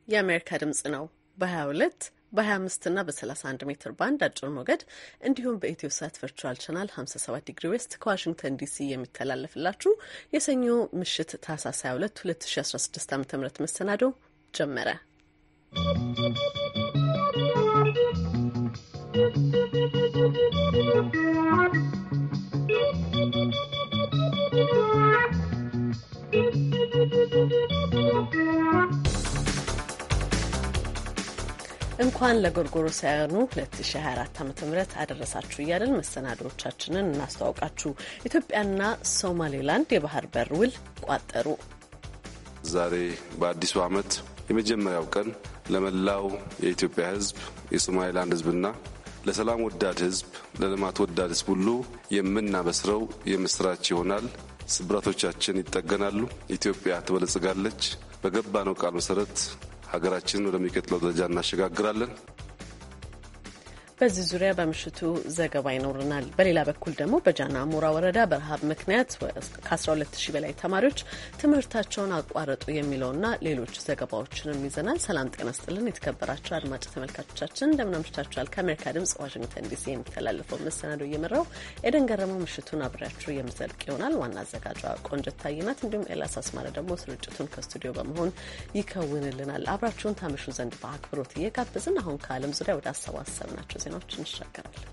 የአሜሪካ ድምጽ ነው። በ22 በ25 እና በ31 ሜትር ባንድ አጭር ሞገድ እንዲሁም በኢትዮ ሳት ቨርቹዋል ቻናል 57 ዲግሪ ዌስት ከዋሽንግተን ዲሲ የሚተላለፍላችሁ የሰኞ ምሽት ታህሳስ 22 2016 ዓ.ም መሰናዶ ጀመረ። እንኳን ለጎርጎሮሳውያኑ 2024 ዓ.ም አደረሳችሁ እያለን መሰናዶዎቻችንን እናስተዋውቃችሁ። ኢትዮጵያና ሶማሌላንድ የባህር በር ውል ቋጠሩ። ዛሬ በአዲሱ ዓመት የመጀመሪያው ቀን ለመላው የኢትዮጵያ ሕዝብ፣ የሶማሌላንድ ሕዝብና ለሰላም ወዳድ ሕዝብ፣ ለልማት ወዳድ ሕዝብ ሁሉ የምናበስረው የምስራች ይሆናል። ስብራቶቻችን ይጠገናሉ። ኢትዮጵያ ትበለጽጋለች። በገባነው ቃል መሰረት ሀገራችንን ወደሚቀጥለው ደረጃ እናሸጋግራለን። በዚህ ዙሪያ በምሽቱ ዘገባ ይኖርናል። በሌላ በኩል ደግሞ በጃና አሞራ ወረዳ በረሃብ ምክንያት ከ12000 በላይ ተማሪዎች ትምህርታቸውን አቋረጡ የሚለውና ሌሎች ዘገባዎችንም ይዘናል። ሰላም ጤና ስጥልን የተከበራችሁ አድማጭ ተመልካቾቻችን እንደምን አምሽታችኋል። ከአሜሪካ ድምጽ ዋሽንግተን ዲሲ የሚተላለፈው መሰናዶ እየመራው ኤደን ገረመው ምሽቱን አብሬያችሁ የምዘልቅ ይሆናል። ዋና አዘጋጇ ቆንጅት ታይናት፣ እንዲሁም ኤላስ አስማረ ደግሞ ስርጭቱን ከስቱዲዮ በመሆን ይከውንልናል። አብራችሁን ታመሹ ዘንድ በአክብሮት እየጋበዝን አሁን ከዓለም ዙሪያ ወደ አሰባሰብናቸው ዜናዎች እንሻገራለን።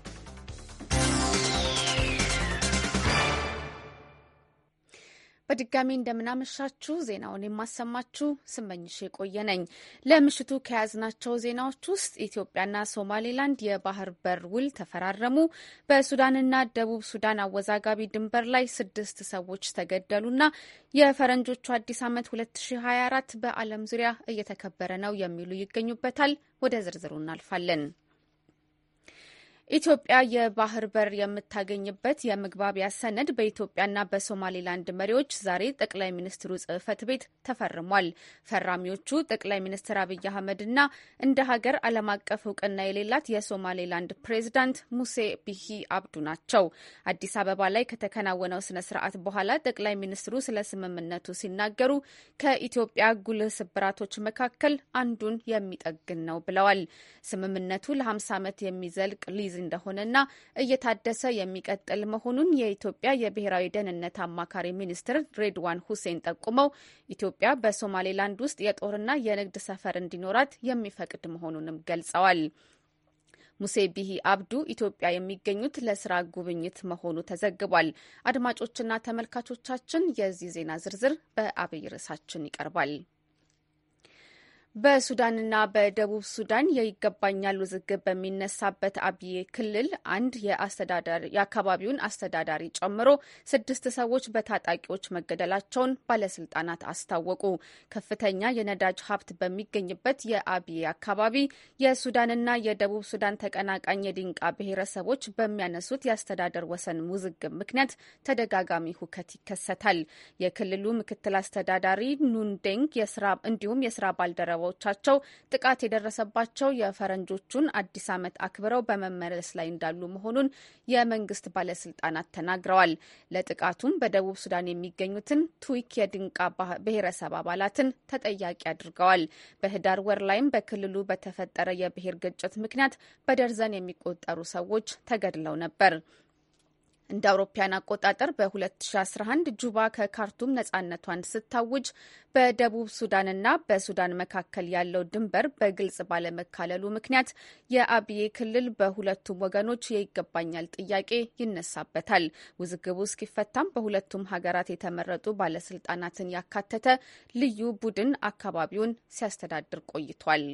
በድጋሚ እንደምናመሻችሁ ዜናውን የማሰማችሁ ስመኝሽ የቆየ ነኝ። ለምሽቱ ከያዝናቸው ዜናዎች ውስጥ ኢትዮጵያና ሶማሌላንድ የባህር በር ውል ተፈራረሙ፣ በሱዳንና ደቡብ ሱዳን አወዛጋቢ ድንበር ላይ 6 ሰዎች ተገደሉና የፈረንጆቹ አዲስ ዓመት 2024 በዓለም ዙሪያ እየተከበረ ነው የሚሉ ይገኙበታል። ወደ ዝርዝሩ እናልፋለን። ኢትዮጵያ የባህር በር የምታገኝበት የመግባቢያ ሰነድ በኢትዮጵያና በሶማሌላንድ መሪዎች ዛሬ ጠቅላይ ሚኒስትሩ ጽሕፈት ቤት ተፈርሟል። ፈራሚዎቹ ጠቅላይ ሚኒስትር አብይ አህመድና እንደ ሀገር ዓለም አቀፍ እውቅና የሌላት የሶማሌላንድ ፕሬዚዳንት ሙሴ ቢሂ አብዱ ናቸው። አዲስ አበባ ላይ ከተከናወነው ስነ ስርዓት በኋላ ጠቅላይ ሚኒስትሩ ስለ ስምምነቱ ሲናገሩ ከኢትዮጵያ ጉልህ ስብራቶች መካከል አንዱን የሚጠግን ነው ብለዋል። ስምምነቱ ለ50 ዓመት የሚዘልቅ ሊዝ እንደሆነና እየታደሰ የሚቀጥል መሆኑን የኢትዮጵያ የብሔራዊ ደህንነት አማካሪ ሚኒስትር ሬድዋን ሁሴን ጠቁመው ኢትዮጵያ በሶማሌላንድ ውስጥ የጦርና የንግድ ሰፈር እንዲኖራት የሚፈቅድ መሆኑንም ገልጸዋል። ሙሴ ቢሂ አብዱ ኢትዮጵያ የሚገኙት ለስራ ጉብኝት መሆኑ ተዘግቧል። አድማጮችና ተመልካቾቻችን የዚህ ዜና ዝርዝር በአብይ ርዕሳችን ይቀርባል። በሱዳንና በደቡብ ሱዳን የይገባኛል ውዝግብ በሚነሳበት አብዬ ክልል አንድ የአካባቢውን አስተዳዳሪ ጨምሮ 6 ሰዎች በታጣቂዎች መገደላቸውን ባለስልጣናት አስታወቁ። ከፍተኛ የነዳጅ ሀብት በሚገኝበት የአብዬ አካባቢ የሱዳንና የደቡብ ሱዳን ተቀናቃኝ የዲንቃ ብሔረሰቦች በሚያነሱት የአስተዳደር ወሰን ውዝግብ ምክንያት ተደጋጋሚ ሁከት ይከሰታል። የክልሉ ምክትል አስተዳዳሪ ኑንዴንግ እንዲሁም የስራ ባልደረባ ቻቸው ጥቃት የደረሰባቸው የፈረንጆቹን አዲስ ዓመት አክብረው በመመለስ ላይ እንዳሉ መሆኑን የመንግስት ባለስልጣናት ተናግረዋል። ለጥቃቱም በደቡብ ሱዳን የሚገኙትን ቱዊክ የድንቃ ብሔረሰብ አባላትን ተጠያቂ አድርገዋል። በህዳር ወር ላይም በክልሉ በተፈጠረ የብሔር ግጭት ምክንያት በደርዘን የሚቆጠሩ ሰዎች ተገድለው ነበር። እንደ አውሮፓያን አቆጣጠር በ2011 ጁባ ከካርቱም ነጻነቷን ስታውጅ በደቡብ ሱዳንና በሱዳን መካከል ያለው ድንበር በግልጽ ባለመካለሉ ምክንያት የአብዬ ክልል በሁለቱም ወገኖች የይገባኛል ጥያቄ ይነሳበታል። ውዝግቡ እስኪፈታም በሁለቱም ሀገራት የተመረጡ ባለስልጣናትን ያካተተ ልዩ ቡድን አካባቢውን ሲያስተዳድር ቆይቷል።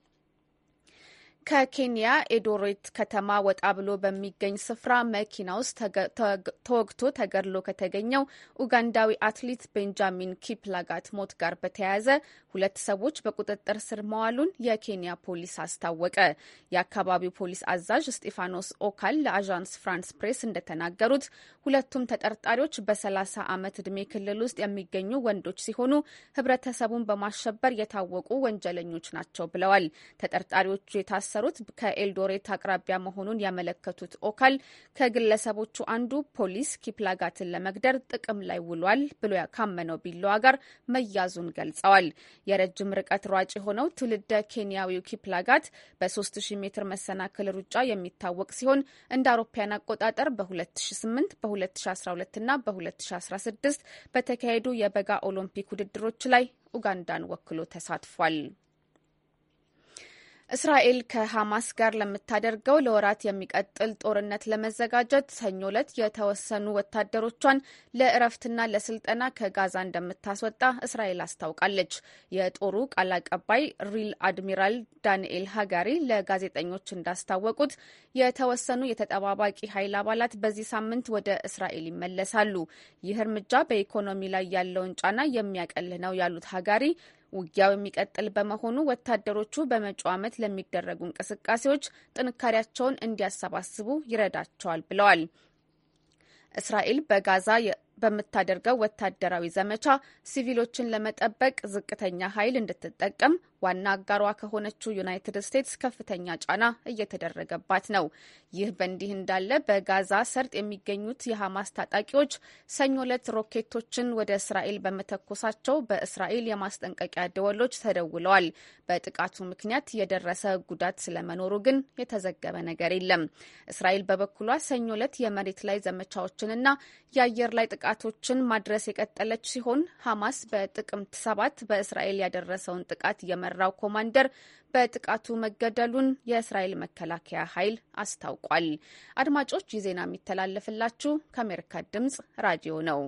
ከኬንያ ኤዶሬት ከተማ ወጣ ብሎ በሚገኝ ስፍራ መኪና ውስጥ ተወግቶ ተገድሎ ከተገኘው ኡጋንዳዊ አትሌት ቤንጃሚን ኪፕላጋት ሞት ጋር በተያያዘ 2 ሰዎች በቁጥጥር ስር መዋሉን የኬንያ ፖሊስ አስታወቀ። የአካባቢው ፖሊስ አዛዥ ስጢፋኖስ ኦካል ለአዣንስ ፍራንስ ፕሬስ እንደተናገሩት ሁለቱም ተጠርጣሪዎች በ30 ዓመት ዕድሜ ክልል ውስጥ የሚገኙ ወንዶች ሲሆኑ ህብረተሰቡን በማሸበር የታወቁ ወንጀለኞች ናቸው ብለዋል። ተጠርጣሪዎቹ የታሰሩ የታሰሩት ከኤልዶሬት አቅራቢያ መሆኑን ያመለከቱት ኦካል ከግለሰቦቹ አንዱ ፖሊስ ኪፕላጋትን ለመግደል ጥቅም ላይ ውሏል ብሎ ካመነው ቢላዋ ጋር መያዙን ገልጸዋል። የረጅም ርቀት ሯጭ የሆነው ትውልደ ኬንያዊው ኪፕላጋት በ3000 ሜትር መሰናክል ሩጫ የሚታወቅ ሲሆን እንደ አውሮፓውያን አቆጣጠር በ2008 በ2012 እና በ2016 በተካሄዱ የበጋ ኦሎምፒክ ውድድሮች ላይ ኡጋንዳን ወክሎ ተሳትፏል። እስራኤል ከሐማስ ጋር ለምታደርገው ለወራት የሚቀጥል ጦርነት ለመዘጋጀት ሰኞ ዕለት የተወሰኑ ወታደሮቿን ለእረፍትና ለስልጠና ከጋዛ እንደምታስወጣ እስራኤል አስታውቃለች። የጦሩ ቃል አቀባይ ሪል አድሚራል ዳንኤል ሃጋሪ ለጋዜጠኞች እንዳስታወቁት የተወሰኑ የተጠባባቂ ኃይል አባላት በዚህ ሳምንት ወደ እስራኤል ይመለሳሉ። ይህ እርምጃ በኢኮኖሚ ላይ ያለውን ጫና የሚያቀል ነው ያሉት ሃጋሪ ውጊያው የሚቀጥል በመሆኑ ወታደሮቹ በመጪው ዓመት ለሚደረጉ እንቅስቃሴዎች ጥንካሬያቸውን እንዲያሰባስቡ ይረዳቸዋል ብለዋል። እስራኤል በጋዛ በምታደርገው ወታደራዊ ዘመቻ ሲቪሎችን ለመጠበቅ ዝቅተኛ ኃይል እንድትጠቀም ዋና አጋሯ ከሆነችው ዩናይትድ ስቴትስ ከፍተኛ ጫና እየተደረገባት ነው። ይህ በእንዲህ እንዳለ በጋዛ ሰርጥ የሚገኙት የሐማስ ታጣቂዎች ሰኞ ዕለት ሮኬቶችን ወደ እስራኤል በመተኮሳቸው በእስራኤል የማስጠንቀቂያ ደወሎች ተደውለዋል። በጥቃቱ ምክንያት የደረሰ ጉዳት ስለመኖሩ ግን የተዘገበ ነገር የለም። እስራኤል በበኩሏ ሰኞ ዕለት የመሬት ላይ ዘመቻዎችንና የአየር ላይ ጥቃቶችን ማድረስ የቀጠለች ሲሆን ሐማስ በጥቅምት 7 በእስራኤል ያደረሰውን ጥቃት የመራው ኮማንደር በጥቃቱ መገደሉን የእስራኤል መከላከያ ኃይል አስታውቋል። አድማጮች ይህ ዜና የሚተላለፍላችሁ ከአሜሪካ ድምጽ ራዲዮ ነው።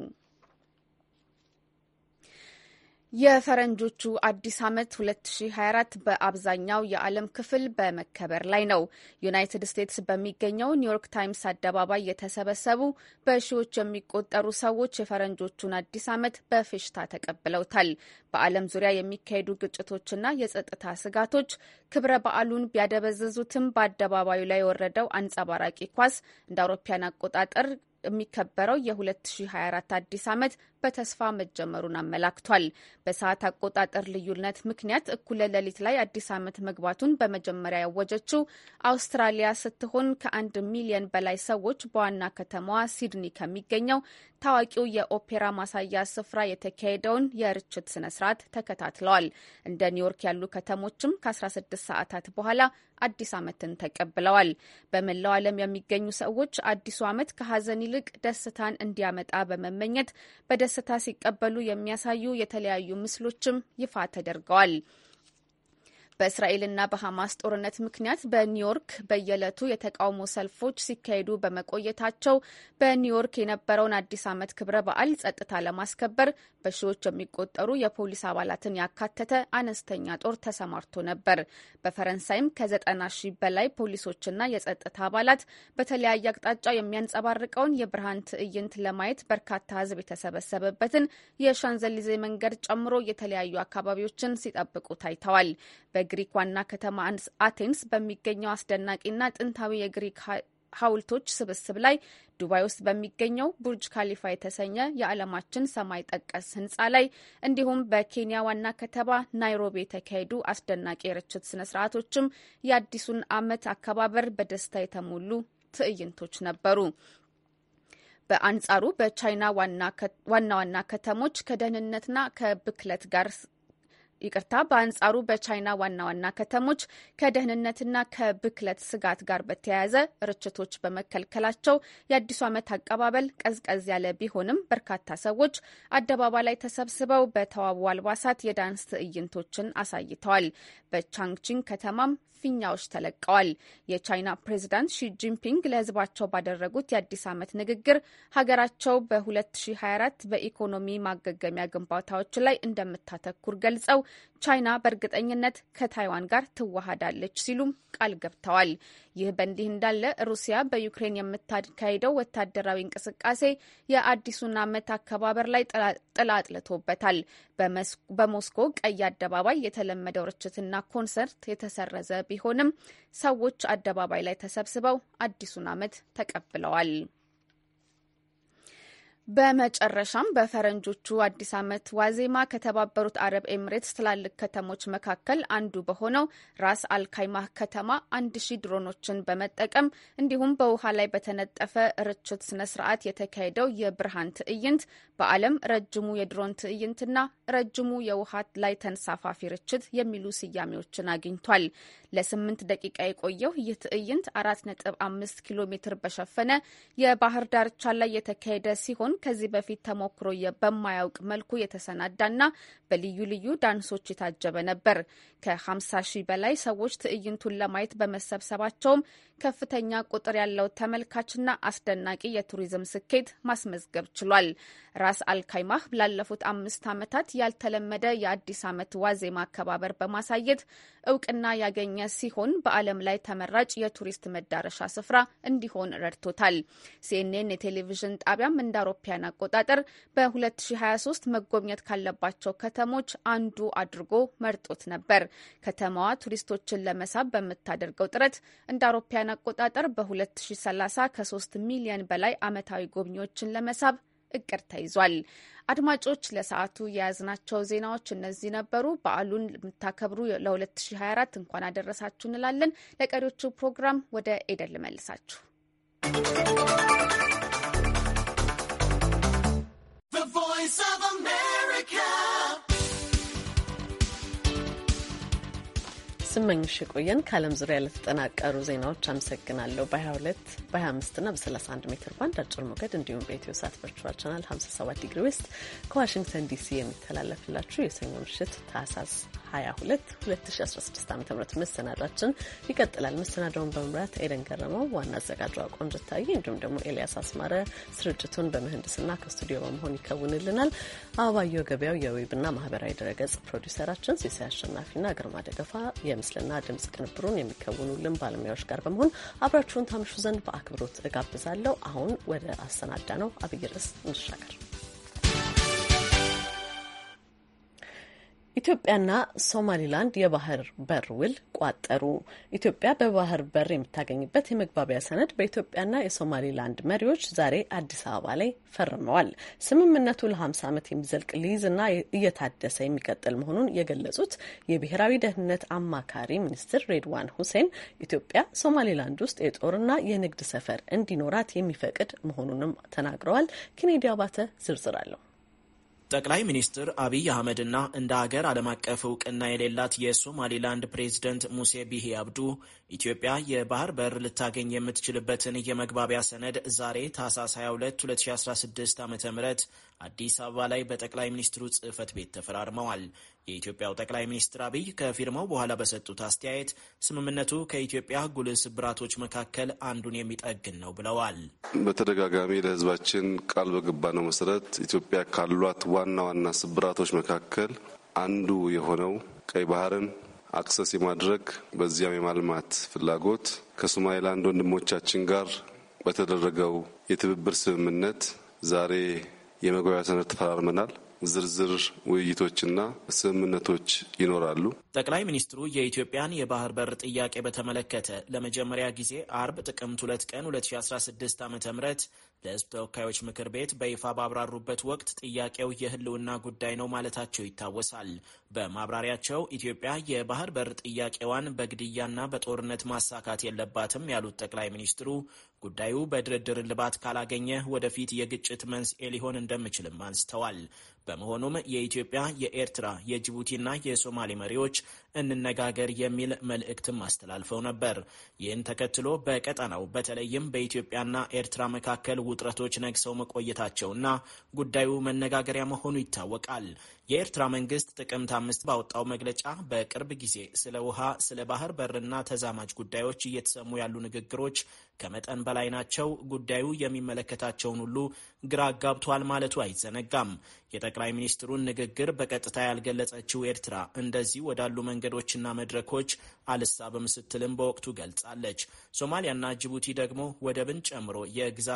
የፈረንጆቹ አዲስ ዓመት 2024 በአብዛኛው የዓለም ክፍል በመከበር ላይ ነው። ዩናይትድ ስቴትስ በሚገኘው ኒውዮርክ ታይምስ አደባባይ የተሰበሰቡ በሺዎች የሚቆጠሩ ሰዎች የፈረንጆቹን አዲስ ዓመት በፌሽታ ተቀብለውታል። በዓለም ዙሪያ የሚካሄዱ ግጭቶችና የጸጥታ ስጋቶች ክብረ በዓሉን ቢያደበዝዙትም በአደባባዩ ላይ የወረደው አንጸባራቂ ኳስ እንደ አውሮፓውያን አቆጣጠር የሚከበረው የ2024 አዲስ ዓመት በተስፋ መጀመሩን አመላክቷል። በሰዓት አቆጣጠር ልዩነት ምክንያት እኩለ ሌሊት ላይ አዲስ ዓመት መግባቱን በመጀመሪያ ያወጀችው አውስትራሊያ ስትሆን ከ1 ሚሊዮን በላይ ሰዎች በዋና ከተማዋ ሲድኒ ከሚገኘው ታዋቂው የኦፔራ ማሳያ ስፍራ የተካሄደውን የርችት ስነስርዓት ተከታትለዋል። እንደ ኒውዮርክ ያሉ ከተሞችም ከ16 ሰዓታት በኋላ አዲስ ዓመትን ተቀብለዋል። በመላው ዓለም የሚገኙ ሰዎች አዲሱ ዓመት ከሀዘን ይልቅ ደስታን እንዲያመጣ በመመኘት በደስታ ሲቀበሉ የሚያሳዩ የተለያዩ ምስሎችም ይፋ ተደርገዋል። በእስራኤልና በሐማስ ጦርነት ምክንያት በኒውዮርክ በየዕለቱ የተቃውሞ ሰልፎች ሲካሄዱ በመቆየታቸው በኒውዮርክ የነበረውን አዲስ ዓመት ክብረ በዓል ጸጥታ ለማስከበር በሺዎች የሚቆጠሩ የፖሊስ አባላትን ያካተተ አነስተኛ ጦር ተሰማርቶ ነበር። በፈረንሳይም ከ90 ሺህ በላይ ፖሊሶችና የጸጥታ አባላት በተለያየ አቅጣጫ የሚያንጸባርቀውን የብርሃን ትዕይንት ለማየት በርካታ ሕዝብ የተሰበሰበበትን የሻንዘሊዜ መንገድ ጨምሮ የተለያዩ አካባቢዎችን ሲጠብቁ ታይተዋል። በግሪክ ዋና ከተማ አቴንስ በሚገኘው አስደናቂና ጥንታዊ የግሪክ ሐውልቶች ስብስብ ላይ፣ ዱባይ ውስጥ በሚገኘው ቡርጅ ካሊፋ የተሰኘ የዓለማችን ሰማይ ጠቀስ ህንፃ ላይ እንዲሁም በኬንያ ዋና ከተማ ናይሮቢ የተካሄዱ አስደናቂ የርችት ስነስርዓቶችም የአዲሱን ዓመት አከባበር በደስታ የተሞሉ ትዕይንቶች ነበሩ። በአንጻሩ በቻይና ዋና ከተሞች ከደህንነትና ከብክለት ጋር በአንጻሩ በቻይና ዋና ከተሞች ከደህንነትና ከብክለት ስጋት ጋር በተያያዘ ርችቶች በመከልከላቸው የአዲሱ ዓመት አቀባበል ቀዝቀዝ ያለ ቢሆንም በርካታ ሰዎች አደባባይ ላይ ተሰብስበው በተዋቡ አልባሳት የዳንስ ትዕይንቶችን አሳይተዋል። በቻንግቺንግ ከተማም ፊኛዎች ተለቀዋል። የቻይና ፕሬዚዳንት ሺ ጂንፒንግ ለህዝባቸው ባደረጉት የአዲስ ዓመት ንግግር ሀገራቸው በ2024 በኢኮኖሚ ማገገሚያ ግንባታዎች ላይ እንደምታተኩር ገልጸው ቻይና በእርግጠኝነት ከታይዋን ጋር ትዋሃዳለች ሲሉም ቃል ገብተዋል። ይህ በእንዲህ እንዳለ ሩሲያ በዩክሬን የምታካሄደው ወታደራዊ እንቅስቃሴ የአዲሱን ዓመት አከባበር ላይ ጥላ አጥልቶበታል። በሞስኮ ቀይ አደባባይ የተለመደው ርችትና ኮንሰርት የተሰረዘ ቢሆንም ሰዎች አደባባይ ላይ ተሰብስበው አዲሱን ዓመት ተቀብለዋል። በመጨረሻም በፈረንጆቹ አዲስ ዓመት ዋዜማ ከተባበሩት አረብ ኤሚሬትስ ትላልቅ ከተሞች መካከል አንዱ በሆነው ራስ አልካይማህ ከተማ 1000 ድሮኖችን በመጠቀም እንዲሁም በውሃ ላይ በተነጠፈ ርችት ስነ ስርዓት የተካሄደው የብርሃን ትዕይንት በዓለም ረጅሙ የድሮን ትዕይንትና ረጅሙ የውሃ ላይ ተንሳፋፊ ርችት የሚሉ ስያሜዎችን አግኝቷል። ለ8 ደቂቃ የቆየው ይህ ትዕይንት 4.5 ኪሎ ሜትር በሸፈነ የባህር ዳርቻ ላይ የተካሄደ ሲሆን ከዚህ በፊት ተሞክሮ በማያውቅ መልኩ የተሰናዳና በልዩ ልዩ ዳንሶች የታጀበ ነበር። ከ50 ሺህ በላይ ሰዎች ትዕይንቱን ለማየት በመሰብሰባቸውም ከፍተኛ ቁጥር ያለው ተመልካችና አስደናቂ የቱሪዝም ስኬት ማስመዝገብ ችሏል። ራስ አልካይማህ ላለፉት 5 ዓመታት ያልተለመደ የአዲስ ዓመት ዋዜማ አከባበር በማሳየት እውቅና ያገኘ ሲሆን በዓለም ላይ ተመራጭ የቱሪስት መዳረሻ ስፍራ እንዲሆን ረድቶታል። ሲኤንኤን የቴሌቪዥን ጣቢያም እንደ አውሮፓውያን አቆጣጠር በ2023 መጎብኘት ካለባቸው ከተሞች አንዱ አድርጎ መርጦት ነበር። ከተማዋ ቱሪስቶችን ለመሳብ በምታደርገው ጥረት እንደ አውሮፓውያን አቆጣጠር በ2030 ከ3 ሚሊዮን በላይ ዓመታዊ ጎብኚዎችን ለመሳብ እቅድ ተይዟል። አድማጮች ለሰዓቱ የያዝናቸው ዜናዎች እነዚህ ነበሩ። በዓሉን የምታከብሩ ለ2024 እንኳን አደረሳችሁ እንላለን። ለቀሪዎቹ ፕሮግራም ወደ ኤደን ልመልሳችሁ። ስመኝሽ የቆየን ከዓለም ዙሪያ ለተጠናቀሩ ዜናዎች አመሰግናለሁ። በ22 በ25 እና በ31 ሜትር ባንድ አጭር ሞገድ እንዲሁም በኢትዮ ሳት ቨርቹዋል ቻናል 57 ዲግሪ ዌስት ከዋሽንግተን ዲሲ የሚተላለፍላችሁ የሰኞ ምሽት ታህሳስ 22 2016 ዓ.ም መሰናዷችን ይቀጥላል። መሰናዳውን በመምራት ኤደን ገረመው፣ ዋና አዘጋጇ ቆንጅታዬ እንዲሁም ደግሞ ኤልያስ አስማረ ስርጭቱን በምህንድስና ከስቱዲዮ በመሆን ይከውንልናል። አበባየሁ ገበያው የዌብና ማህበራዊ ድረገጽ ፕሮዲውሰራችን፣ ሲሳይ አሸናፊና ግርማ ደገፋ የምስልና ድምጽ ቅንብሩን የሚከውኑልን ባለሙያዎች ጋር በመሆን አብራችሁን ታምሹ ዘንድ በአክብሮት እጋብዛለሁ። አሁን ወደ አሰናዳ ነው አብይ ርዕስ እንሻገር። ኢትዮጵያና ሶማሊላንድ የባህር በር ውል ቋጠሩ። ኢትዮጵያ በባህር በር የምታገኝበት የመግባቢያ ሰነድ በኢትዮጵያና የሶማሊላንድ መሪዎች ዛሬ አዲስ አበባ ላይ ፈርመዋል። ስምምነቱ ለ50 ዓመት የሚዘልቅ ሊዝና እየታደሰ የሚቀጥል መሆኑን የገለጹት የብሔራዊ ደህንነት አማካሪ ሚኒስትር ሬድዋን ሁሴን ኢትዮጵያ ሶማሊላንድ ውስጥ የጦርና የንግድ ሰፈር እንዲኖራት የሚፈቅድ መሆኑንም ተናግረዋል። ኬኔዲ አባተ ዝርዝር አለው። ጠቅላይ ሚኒስትር አብይ አህመድና እንደ ሀገር ዓለም አቀፍ እውቅና የሌላት የሶማሊላንድ ፕሬዝደንት ሙሴ ቢሂ አብዱ ኢትዮጵያ የባህር በር ልታገኝ የምትችልበትን የመግባቢያ ሰነድ ዛሬ ታህሳስ 22 2016 ዓ.ም አዲስ አበባ ላይ በጠቅላይ ሚኒስትሩ ጽህፈት ቤት ተፈራርመዋል። የኢትዮጵያው ጠቅላይ ሚኒስትር አብይ ከፊርማው በኋላ በሰጡት አስተያየት ስምምነቱ ከኢትዮጵያ ጉልህ ስብራቶች መካከል አንዱን የሚጠግን ነው ብለዋል። በተደጋጋሚ ለሕዝባችን ቃል በገባነው መሰረት ኢትዮጵያ ካሏት ዋና ዋና ስብራቶች መካከል አንዱ የሆነው ቀይ ባህርን አክሰስ የማድረግ በዚያም የማልማት ፍላጎት ከሶማሊላንድ ወንድሞቻችን ጋር በተደረገው የትብብር ስምምነት ዛሬ የመግባቢያ ሰነድ ተፈራርመናል። ዝርዝር ውይይቶችና ስምምነቶች ይኖራሉ። ጠቅላይ ሚኒስትሩ የኢትዮጵያን የባህር በር ጥያቄ በተመለከተ ለመጀመሪያ ጊዜ አርብ ጥቅምት 2 ቀን 2016 ዓ.ም ለሕዝብ ተወካዮች ምክር ቤት በይፋ ባብራሩበት ወቅት ጥያቄው የህልውና ጉዳይ ነው ማለታቸው ይታወሳል። በማብራሪያቸው ኢትዮጵያ የባህር በር ጥያቄዋን በግድያና በጦርነት ማሳካት የለባትም ያሉት ጠቅላይ ሚኒስትሩ ጉዳዩ በድርድር እልባት ካላገኘ ወደፊት የግጭት መንስኤ ሊሆን እንደሚችልም አንስተዋል። በመሆኑም የኢትዮጵያ፣ የኤርትራ፣ የጅቡቲና የሶማሌ መሪዎች እንነጋገር የሚል መልእክትም አስተላልፈው ነበር። ይህን ተከትሎ በቀጠናው በተለይም በኢትዮጵያና ኤርትራ መካከል ውጥረቶች ነግሰው መቆየታቸውና ጉዳዩ መነጋገሪያ መሆኑ ይታወቃል። የኤርትራ መንግስት ጥቅምት 5 ባወጣው መግለጫ በቅርብ ጊዜ ስለ ውሃ፣ ስለ ባህር በርና ተዛማጅ ጉዳዮች እየተሰሙ ያሉ ንግግሮች ከመጠን በላይ ናቸው፣ ጉዳዩ የሚመለከታቸውን ሁሉ ግራ አጋብቷል ማለቱ አይዘነጋም። የጠቅላይ ሚኒስትሩን ንግግር በቀጥታ ያልገለጸችው ኤርትራ እንደዚህ ወዳሉ መንገዶችና መድረኮች አልሳብም ስትልም በወቅቱ ገልጻለች። ሶማሊያና ጅቡቲ ደግሞ ወደብን ጨምሮ የግዛታዊ አንድነት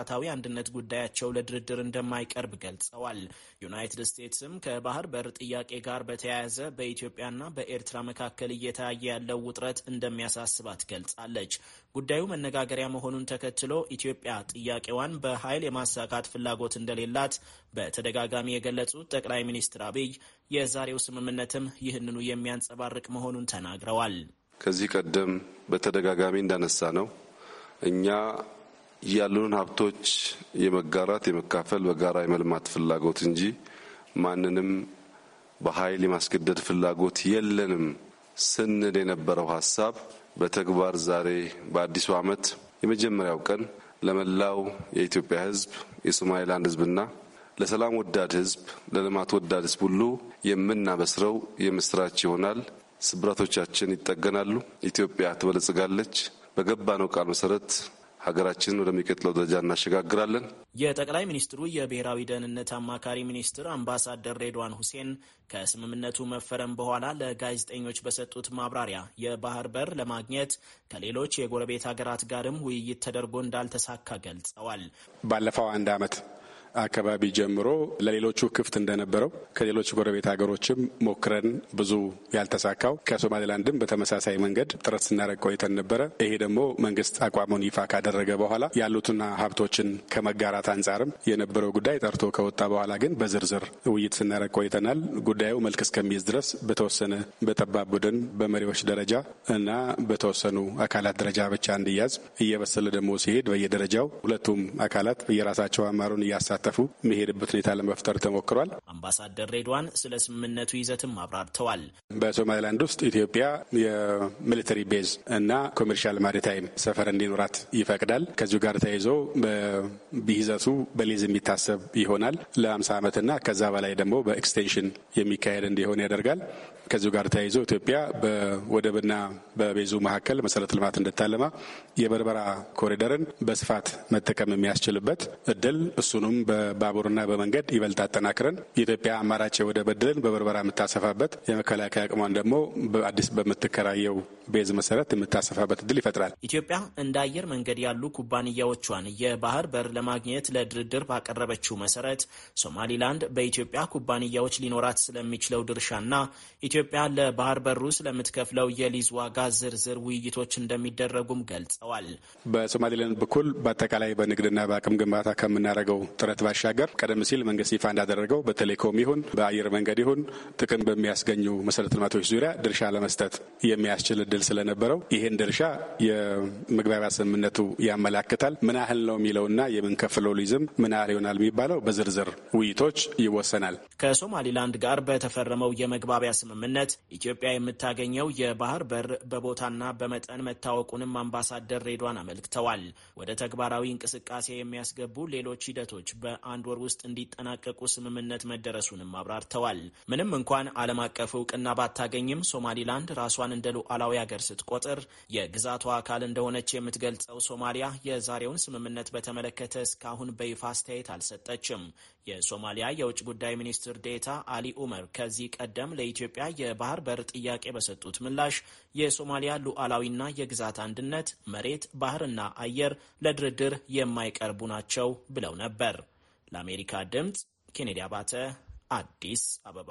አንድነት ጉዳያቸው ለድርድር እንደማይቀርብ ገልጸዋል። ዩናይትድ ስቴትስም ከባህር በር ጥያቄ ጋር በተያያዘ በኢትዮጵያና በኤርትራ መካከል እየታየ ያለው ውጥረት እንደሚያሳስባት ገልጻለች። ጉዳዩ መነጋገሪያ መሆኑን ተከትሎ ኢትዮጵያ ጥያቄዋን በኃይል የማሳካት ፍላጎት እንደሌላት በተደጋጋሚ የገለጹት ጠቅላይ ሚኒስትር አብይ የዛሬው ስምምነትም ይህንኑ የሚያንጸባርቅ መሆኑን ተናግረዋል። ከዚህ ቀደም በተደጋጋሚ እንዳነሳ ነው እኛ ያሉንን ሀብቶች የመጋራት የመካፈል በጋራ የመልማት ፍላጎት እንጂ ማንንም በኃይል የማስገደድ ፍላጎት የለንም ስንል የነበረው ሀሳብ በተግባር ዛሬ በአዲሱ ዓመት የመጀመሪያው ቀን ለመላው የኢትዮጵያ ሕዝብ የሶማሌላንድ ሕዝብና ለሰላም ወዳድ ሕዝብ ለልማት ወዳድ ሕዝብ ሁሉ የምናበስረው የምስራች ይሆናል። ስብራቶቻችን ይጠገናሉ። ኢትዮጵያ ትበለጽጋለች። በገባነው ቃል መሰረት ሀገራችንን ወደሚቀጥለው ደረጃ እናሸጋግራለን። የጠቅላይ ሚኒስትሩ የብሔራዊ ደህንነት አማካሪ ሚኒስትር አምባሳደር ሬድዋን ሁሴን ከስምምነቱ መፈረም በኋላ ለጋዜጠኞች በሰጡት ማብራሪያ የባህር በር ለማግኘት ከሌሎች የጎረቤት ሀገራት ጋርም ውይይት ተደርጎ እንዳልተሳካ ገልጸዋል። ባለፈው አንድ ዓመት አካባቢ ጀምሮ ለሌሎቹ ክፍት እንደነበረው ከሌሎች ጎረቤት ሀገሮችም ሞክረን ብዙ ያልተሳካው ከሶማሌላንድም በተመሳሳይ መንገድ ጥረት ስናደርግ ቆይተን ነበረ። ይሄ ደግሞ መንግስት አቋሙን ይፋ ካደረገ በኋላ ያሉትና ሀብቶችን ከመጋራት አንጻርም የነበረው ጉዳይ ጠርቶ ከወጣ በኋላ ግን በዝርዝር ውይይት ስናደርግ ቆይተናል። ጉዳዩ መልክ እስከሚይዝ ድረስ በተወሰነ በጠባብ ቡድን በመሪዎች ደረጃ እና በተወሰኑ አካላት ደረጃ ብቻ እንዲያዝ እየበሰለ ደግሞ ሲሄድ በየደረጃው ሁለቱም አካላት የራሳቸው አማሩን እያሳ መሄድበት ሁኔታ ለመፍጠር ተሞክሯል። አምባሳደር ሬድዋን ስለ ስምምነቱ ይዘትም አብራርተዋል። በሶማሌላንድ ውስጥ ኢትዮጵያ የሚሊተሪ ቤዝ እና ኮሜርሻል ማሪታይም ሰፈር እንዲኖራት ይፈቅዳል። ከዚሁ ጋር ተያይዞ በይዘቱ በሊዝ የሚታሰብ ይሆናል። ለ50 ዓመትና ከዛ በላይ ደግሞ በኤክስቴንሽን የሚካሄድ እንዲሆን ያደርጋል። ከዚሁ ጋር ተያይዞ ኢትዮጵያ በወደብና በቤዙ መካከል መሰረተ ልማት እንድታለማ የበርበራ ኮሪደርን በስፋት መጠቀም የሚያስችልበት እድል እሱንም በባቡርና በመንገድ ይበልጥ አጠናክረን የኢትዮጵያ አማራጭ የወደብ እድልን በበርበራ የምታሰፋበት የመከላከያ አቅሟን ደግሞ በአዲስ በምትከራየው ቤዝ መሰረት የምታሰፋበት እድል ይፈጥራል። ኢትዮጵያ እንደ አየር መንገድ ያሉ ኩባንያዎቿን የባህር በር ለማግኘት ለድርድር ባቀረበችው መሰረት ሶማሊላንድ በኢትዮጵያ ኩባንያዎች ሊኖራት ስለሚችለው ድርሻና ኢትዮጵያ ለባህር በሩ ስለምትከፍለው የሊዝ ዋጋ ዝርዝር ውይይቶች እንደሚደረጉም ገልጸዋል። በሶማሊላንድ በኩል በአጠቃላይ በንግድና በአቅም ግንባታ ከምናደርገው ጥረት ባሻገር ቀደም ሲል መንግስት ይፋ እንዳደረገው በቴሌኮም ይሁን በአየር መንገድ ይሁን ጥቅም በሚያስገኙ መሰረተ ልማቶች ዙሪያ ድርሻ ለመስጠት የሚያስችል እድል ስለነበረው ይህን ድርሻ የመግባቢያ ስምምነቱ ያመላክታል። ምን ያህል ነው የሚለውና የምንከፍለው ሊዝም ምን ያህል ይሆናል የሚባለው በዝርዝር ውይይቶች ይወሰናል። ከሶማሊላንድ ጋር በተፈረመው የመግባቢያ ስምምነት ኢትዮጵያ የምታገኘው የባህር በር በቦታና በመጠን መታወቁንም አምባሳደር ሬድዋን አመልክተዋል። ወደ ተግባራዊ እንቅስቃሴ የሚያስገቡ ሌሎች ሂደቶች በአንድ ወር ውስጥ እንዲጠናቀቁ ስምምነት መደረሱንም አብራርተዋል። ምንም እንኳን ዓለም አቀፍ እውቅና ባታገኝም ሶማሊላንድ ራሷን እንደ ሉዓላዊ ሀገር ስትቆጥር የግዛቷ አካል እንደሆነች የምትገልጸው ሶማሊያ የዛሬውን ስምምነት በተመለከተ እስካሁን በይፋ አስተያየት አልሰጠችም። የሶማሊያ የውጭ ጉዳይ ሚኒስትር ዴታ አሊ ኡመር ከዚህ ቀደም ለኢትዮጵያ የባህር በር ጥያቄ በሰጡት ምላሽ የሶማሊያ ሉዓላዊና የግዛት አንድነት፣ መሬት፣ ባህርና አየር ለድርድር የማይቀርቡ ናቸው ብለው ነበር። ለአሜሪካ ድምፅ ኬኔዲ አባተ አዲስ አበባ።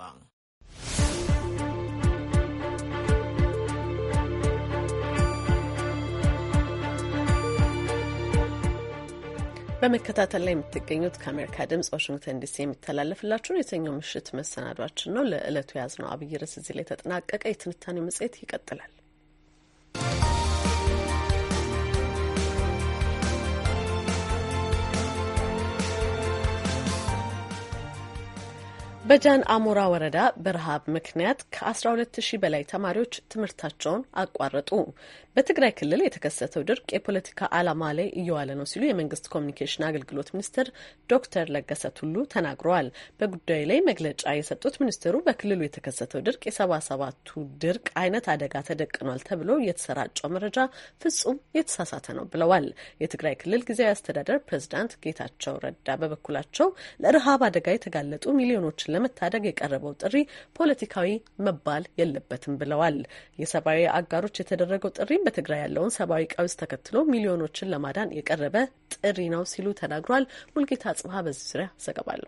በመከታተል ላይ የምትገኙት ከአሜሪካ ድምጽ ዋሽንግተን ዲሲ የሚተላለፍላችሁን የሰኞ ምሽት መሰናዷችን ነው። ለዕለቱ የያዝነው አብይ ርዕስ እዚህ ላይ ተጠናቀቀ። የትንታኔው መጽሔት ይቀጥላል። በጃን አሞራ ወረዳ በረሃብ ምክንያት ከ12,000 በላይ ተማሪዎች ትምህርታቸውን አቋረጡ። በትግራይ ክልል የተከሰተው ድርቅ የፖለቲካ ዓላማ ላይ እየዋለ ነው ሲሉ የመንግስት ኮሚኒኬሽን አገልግሎት ሚኒስትር ዶክተር ለገሰ ቱሉ ተናግረዋል። በጉዳዩ ላይ መግለጫ የሰጡት ሚኒስትሩ በክልሉ የተከሰተው ድርቅ የ77ቱ ድርቅ አይነት አደጋ ተደቅኗል ተብሎ የተሰራጨው መረጃ ፍጹም የተሳሳተ ነው ብለዋል። የትግራይ ክልል ጊዜያዊ አስተዳደር ፕሬዝዳንት ጌታቸው ረዳ በበኩላቸው ለረሃብ አደጋ የተጋለጡ ሚሊዮኖችን ለመታደግ የቀረበው ጥሪ ፖለቲካዊ መባል የለበትም ብለዋል። የሰብአዊ አጋሮች የተደረገው ጥሪ በትግራይ ያለውን ሰብአዊ ቀውስ ተከትሎ ሚሊዮኖችን ለማዳን የቀረበ ጥሪ ነው ሲሉ ተናግሯል። ሙልጌታ አጽብሃ በዚህ ዙሪያ ዘገባ አለው።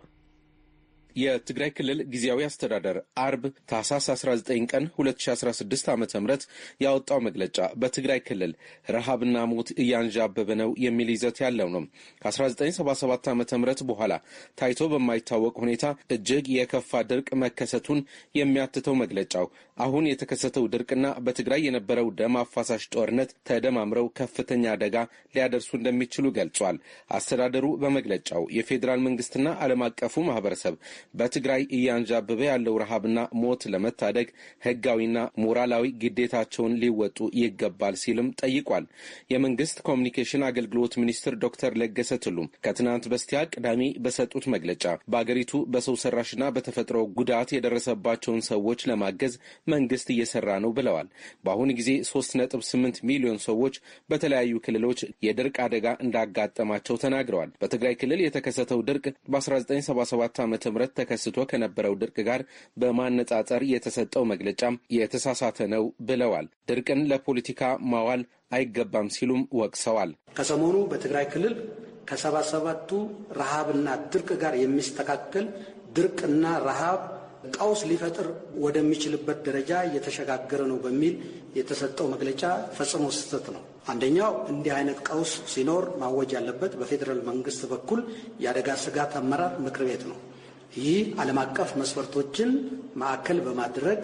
የትግራይ ክልል ጊዜያዊ አስተዳደር አርብ ታህሳስ 19 ቀን 2016 ዓ.ም ያወጣው መግለጫ በትግራይ ክልል ረሃብና ሞት እያንዣበበ ነው የሚል ይዘት ያለው ነው። ከ1977 ዓ.ም በኋላ ታይቶ በማይታወቅ ሁኔታ እጅግ የከፋ ድርቅ መከሰቱን የሚያትተው መግለጫው አሁን የተከሰተው ድርቅና በትግራይ የነበረው ደም አፋሳሽ ጦርነት ተደማምረው ከፍተኛ አደጋ ሊያደርሱ እንደሚችሉ ገልጿል። አስተዳደሩ በመግለጫው የፌዴራል መንግስትና ዓለም አቀፉ ማህበረሰብ በትግራይ እያንዣበበ ያለው ረሃብና ሞት ለመታደግ ህጋዊና ሞራላዊ ግዴታቸውን ሊወጡ ይገባል ሲልም ጠይቋል። የመንግስት ኮሚኒኬሽን አገልግሎት ሚኒስትር ዶክተር ለገሰ ቱሉ ከትናንት በስቲያ ቅዳሜ በሰጡት መግለጫ በአገሪቱ በሰው ሰራሽና በተፈጥሮ ጉዳት የደረሰባቸውን ሰዎች ለማገዝ መንግስት እየሰራ ነው ብለዋል። በአሁኑ ጊዜ 3.8 ሚሊዮን ሰዎች በተለያዩ ክልሎች የድርቅ አደጋ እንዳጋጠማቸው ተናግረዋል። በትግራይ ክልል የተከሰተው ድርቅ በ1977 ዓ.ም ተከስቶ ከነበረው ድርቅ ጋር በማነጻጸር የተሰጠው መግለጫም የተሳሳተ ነው ብለዋል። ድርቅን ለፖለቲካ ማዋል አይገባም ሲሉም ወቅሰዋል። ከሰሞኑ በትግራይ ክልል ከ77ቱ ረሃብና ድርቅ ጋር የሚስተካከል ድርቅና ረሃብ ቀውስ ሊፈጥር ወደሚችልበት ደረጃ እየተሸጋገረ ነው በሚል የተሰጠው መግለጫ ፈጽሞ ስህተት ነው። አንደኛው እንዲህ አይነት ቀውስ ሲኖር ማወጅ ያለበት በፌዴራል መንግስት በኩል የአደጋ ስጋት አመራር ምክር ቤት ነው። ይህ ዓለም አቀፍ መስፈርቶችን ማዕከል በማድረግ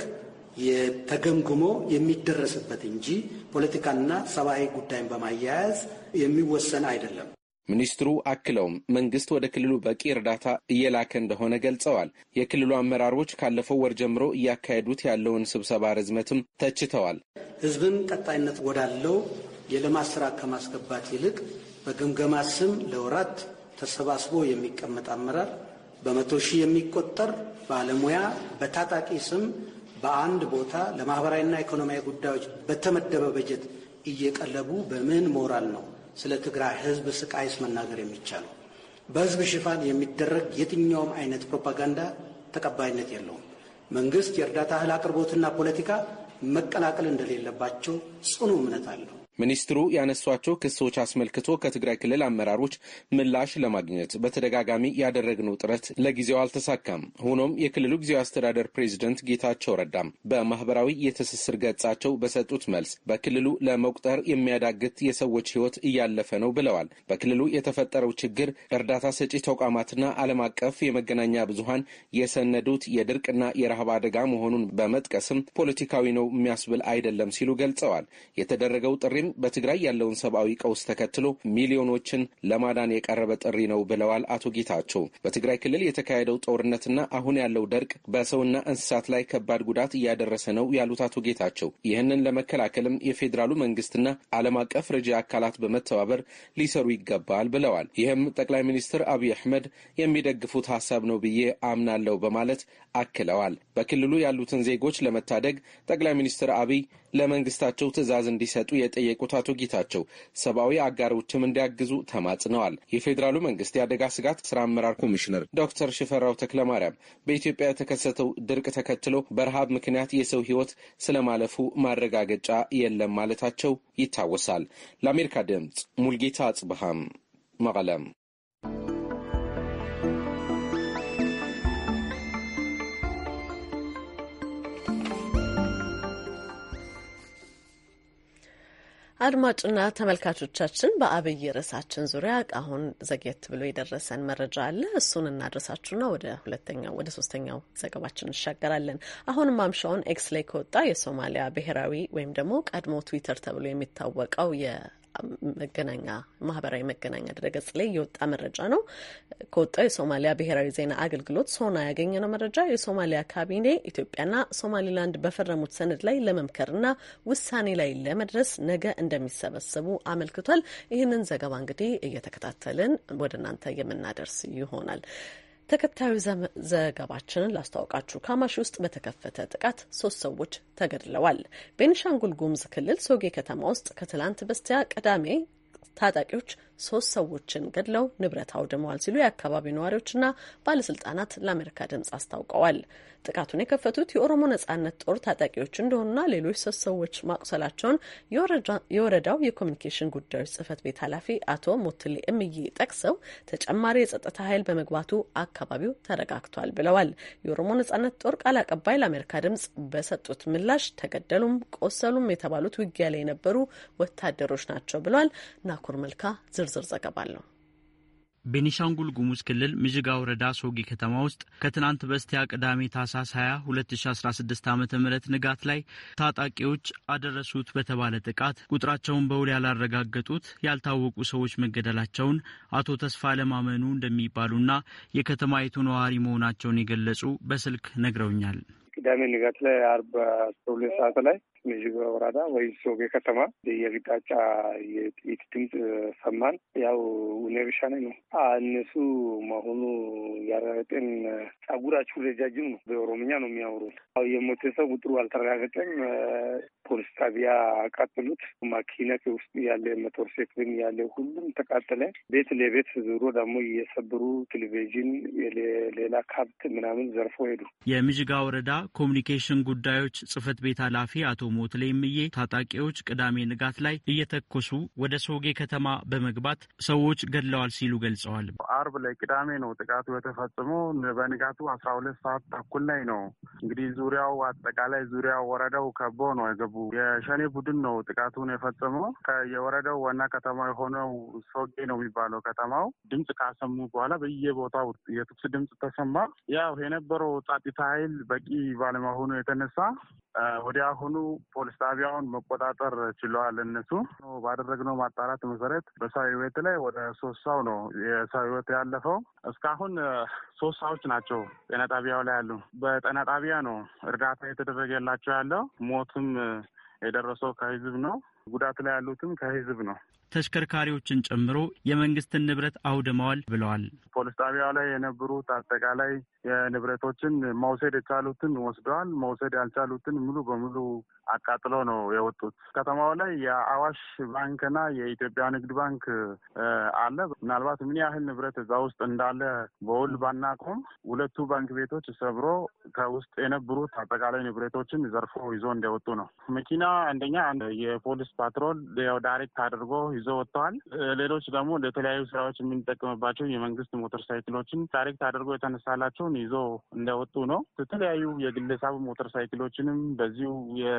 የተገምግሞ የሚደረስበት እንጂ ፖለቲካና ሰብአዊ ጉዳይን በማያያዝ የሚወሰን አይደለም። ሚኒስትሩ አክለውም መንግስት ወደ ክልሉ በቂ እርዳታ እየላከ እንደሆነ ገልጸዋል። የክልሉ አመራሮች ካለፈው ወር ጀምሮ እያካሄዱት ያለውን ስብሰባ ርዝመትም ተችተዋል። ህዝብን ቀጣይነት ወዳለው የልማት ስራ ከማስገባት ይልቅ በግምገማ ስም ለወራት ተሰባስቦ የሚቀመጥ አመራር በመቶ ሺህ የሚቆጠር ባለሙያ በታጣቂ ስም በአንድ ቦታ ለማህበራዊና ኢኮኖሚያዊ ጉዳዮች በተመደበ በጀት እየቀለቡ በምን ሞራል ነው ስለ ትግራይ ህዝብ ስቃይስ መናገር የሚቻለው? በህዝብ ሽፋን የሚደረግ የትኛውም አይነት ፕሮፓጋንዳ ተቀባይነት የለውም። መንግስት የእርዳታ እህል አቅርቦትና ፖለቲካ መቀላቀል እንደሌለባቸው ጽኑ እምነት አለው። ሚኒስትሩ ያነሷቸው ክሶች አስመልክቶ ከትግራይ ክልል አመራሮች ምላሽ ለማግኘት በተደጋጋሚ ያደረግነው ጥረት ለጊዜው አልተሳካም። ሆኖም የክልሉ ጊዜያዊ አስተዳደር ፕሬዚደንት ጌታቸው ረዳም በማህበራዊ የትስስር ገጻቸው በሰጡት መልስ በክልሉ ለመቁጠር የሚያዳግት የሰዎች ህይወት እያለፈ ነው ብለዋል። በክልሉ የተፈጠረው ችግር እርዳታ ሰጪ ተቋማትና ዓለም አቀፍ የመገናኛ ብዙሃን የሰነዱት የድርቅና የረሃብ አደጋ መሆኑን በመጥቀስም ፖለቲካዊ ነው የሚያስብል አይደለም ሲሉ ገልጸዋል። የተደረገው ጥሪ በትግራይ ያለውን ሰብአዊ ቀውስ ተከትሎ ሚሊዮኖችን ለማዳን የቀረበ ጥሪ ነው ብለዋል አቶ ጌታቸው። በትግራይ ክልል የተካሄደው ጦርነትና አሁን ያለው ድርቅ በሰውና እንስሳት ላይ ከባድ ጉዳት እያደረሰ ነው ያሉት አቶ ጌታቸው ይህንን ለመከላከልም የፌዴራሉ መንግስትና ዓለም አቀፍ ረጂ አካላት በመተባበር ሊሰሩ ይገባል ብለዋል። ይህም ጠቅላይ ሚኒስትር አብይ አህመድ የሚደግፉት ሀሳብ ነው ብዬ አምናለሁ በማለት አክለዋል። በክልሉ ያሉትን ዜጎች ለመታደግ ጠቅላይ ሚኒስትር አብይ ለመንግስታቸው ትዕዛዝ እንዲሰጡ የጠየቁት አቶ ጌታቸው ሰብአዊ አጋሮችም እንዲያግዙ ተማጽነዋል። የፌዴራሉ መንግስት የአደጋ ስጋት ስራ አመራር ኮሚሽነር ዶክተር ሽፈራው ተክለማርያም በኢትዮጵያ የተከሰተው ድርቅ ተከትሎ በረሃብ ምክንያት የሰው ህይወት ስለማለፉ ማረጋገጫ የለም ማለታቸው ይታወሳል። ለአሜሪካ ድምጽ ሙልጌታ አጽብሃም መቀለም። አድማጭና ተመልካቾቻችን በአብይ ርዕሳችን ዙሪያ አሁን ዘግየት ብሎ የደረሰን መረጃ አለ። እሱን እናድረሳችሁና ወደ ሶስተኛው ዘገባችን እንሻገራለን። አሁን ማምሻውን ኤክስ ላይ ከወጣ የሶማሊያ ብሔራዊ ወይም ደግሞ ቀድሞ ትዊተር ተብሎ የሚታወቀው ማህበራዊ መገናኛ ድረገጽ ላይ የወጣ መረጃ ነው። ከወጣው የሶማሊያ ብሔራዊ ዜና አገልግሎት ሶና ያገኘነው መረጃ የሶማሊያ ካቢኔ ኢትዮጵያና ሶማሊላንድ በፈረሙት ሰነድ ላይ ለመምከርና ውሳኔ ላይ ለመድረስ ነገ እንደሚሰበሰቡ አመልክቷል። ይህንን ዘገባ እንግዲህ እየተከታተልን ወደ እናንተ የምናደርስ ይሆናል። ተከታዩ ዘገባችንን ላስተዋውቃችሁ። ካማሺ ውስጥ በተከፈተ ጥቃት 3 ሰዎች ተገድለዋል። ቤኒሻንጉል ጉሙዝ ክልል ሶጌ ከተማ ውስጥ ከትላንት በስቲያ ቅዳሜ ታጣቂዎች 3 ሰዎችን ገድለው ንብረት አውድመዋል ሲሉ የአካባቢው ነዋሪዎችና ባለስልጣናት ለአሜሪካ ድምጽ አስታውቀዋል። ጥቃቱን የከፈቱት የኦሮሞ ነጻነት ጦር ታጣቂዎች እንደሆኑና ሌሎች 3 ሰዎች ማቁሰላቸውን የወረዳው የኮሚኒኬሽን ጉዳዮች ጽህፈት ቤት ኃላፊ አቶ ሞትሌ እምዬ ጠቅሰው ተጨማሪ የጸጥታ ኃይል በመግባቱ አካባቢው ተረጋግቷል ብለዋል። የኦሮሞ ነጻነት ጦር ቃል አቀባይ ለአሜሪካ ድምጽ በሰጡት ምላሽ ተገደሉም ቆሰሉም የተባሉት ውጊያ ላይ የነበሩ ወታደሮች ናቸው ብለዋል። ናኩር መልካ ዝርዝር ዘገባ አለው። ቤኒሻንጉል ጉሙዝ ክልል ምዥጋ ወረዳ ሶጊ ከተማ ውስጥ ከትናንት በስቲያ ቅዳሜ ታህሳስ 20 2016 ዓ.ም ንጋት ላይ ታጣቂዎች አደረሱት በተባለ ጥቃት ቁጥራቸውን በውል ያላረጋገጡት ያልታወቁ ሰዎች መገደላቸውን አቶ ተስፋ ለማመኑ እንደሚባሉና የከተማይቱ ነዋሪ መሆናቸውን የገለጹ በስልክ ነግረውኛል። ቅዳሜ ንጋት ላይ 12 ሰዓት ላይ ምዥጋ ወረዳ ወይ ሶጌ ከተማ የግዳጫ የጥይት ድምፅ ሰማን። ያው ነብሻ ነው እነሱ መሆኑ ያረጋገጠን ጸጉራችሁ ረጃጅም ነው። በኦሮምኛ ነው የሚያወሩት። የሞተ ሰው ቁጥሩ አልተረጋገጠም። ፖሊስ ጣቢያ አቃጥሉት። ማኪና ውስጥ ያለ ሞተር ሳይክል ያለ ሁሉም ተቃጠለ። ቤት ለቤት ዙሮ ደግሞ እየሰበሩ ቴሌቪዥን ሌላ ካብት ምናምን ዘርፎ ሄዱ። የምዥጋ ወረዳ ኮሚኒኬሽን ጉዳዮች ጽህፈት ቤት ኃላፊ አቶ ሞትሌ እምዬ ታጣቂዎች ቅዳሜ ንጋት ላይ እየተኮሱ ወደ ሶጌ ከተማ በመግባት ሰዎች ገድለዋል ሲሉ ገልጸዋል። አርብ ላይ ቅዳሜ ነው ጥቃቱ የተፈጸመው። በንጋቱ 12 ሰዓት ተኩል ላይ ነው እንግዲህ ዙሪያው አጠቃላይ ዙሪያው ወረዳው ከቦ ነው የገቡ። የሸኔ ቡድን ነው ጥቃቱን የፈጸመው። የወረዳው ዋና ከተማ የሆነው ሶጌ ነው የሚባለው ከተማው ድምጽ ካሰሙ በኋላ በየቦታው የትኩስ ድምጽ ተሰማ። ያው የነበረው ጸጥታ ኃይል በቂ ባለመሆኑ የተነሳ ወዲያውኑ ፖሊስ ጣቢያውን መቆጣጠር ችለዋል። እነሱ ባደረግነው ማጣራት መሰረት በሰው ሕይወት ላይ ወደ 3 ሰው ነው የሰው ሕይወት ያለፈው። እስካሁን 3 ሰዎች ናቸው ጤና ጣቢያው ላይ ያሉ። በጤና ጣቢያ ነው እርዳታ የተደረገላቸው ያለው። ሞትም የደረሰው ከህዝብ ነው። ጉዳት ላይ ያሉትም ከህዝብ ነው። ተሽከርካሪዎችን ጨምሮ የመንግስትን ንብረት አውድመዋል ብለዋል። ፖሊስ ጣቢያው ላይ የነበሩት አጠቃላይ የንብረቶችን መውሰድ የቻሉትን ወስደዋል። መውሰድ ያልቻሉትን ሙሉ በሙሉ አቃጥሎ ነው የወጡት። ከተማው ላይ የአዋሽ ባንክና የኢትዮጵያ ንግድ ባንክ አለ። ምናልባት ምን ያህል ንብረት እዛ ውስጥ እንዳለ በውል ባናቆም 2 ባንክ ቤቶች ሰብሮ ከውስጥ የነበሩት አጠቃላይ ንብረቶችን ዘርፎ ይዞ እንደወጡ ነው። መኪና አንደኛ የፖሊስ ፓትሮል ዳይሬክት አድርጎ ይዞ ወጥተዋል። ሌሎች ደግሞ ለተለያዩ ስራዎች የምንጠቀምባቸው የመንግስት ሞተር ሳይክሎችን ዳይሬክት አድርጎ የተነሳላቸውን ይዞ እንደወጡ ነው። የተለያዩ የግለሰብ ሞተር ሳይክሎችንም በዚሁ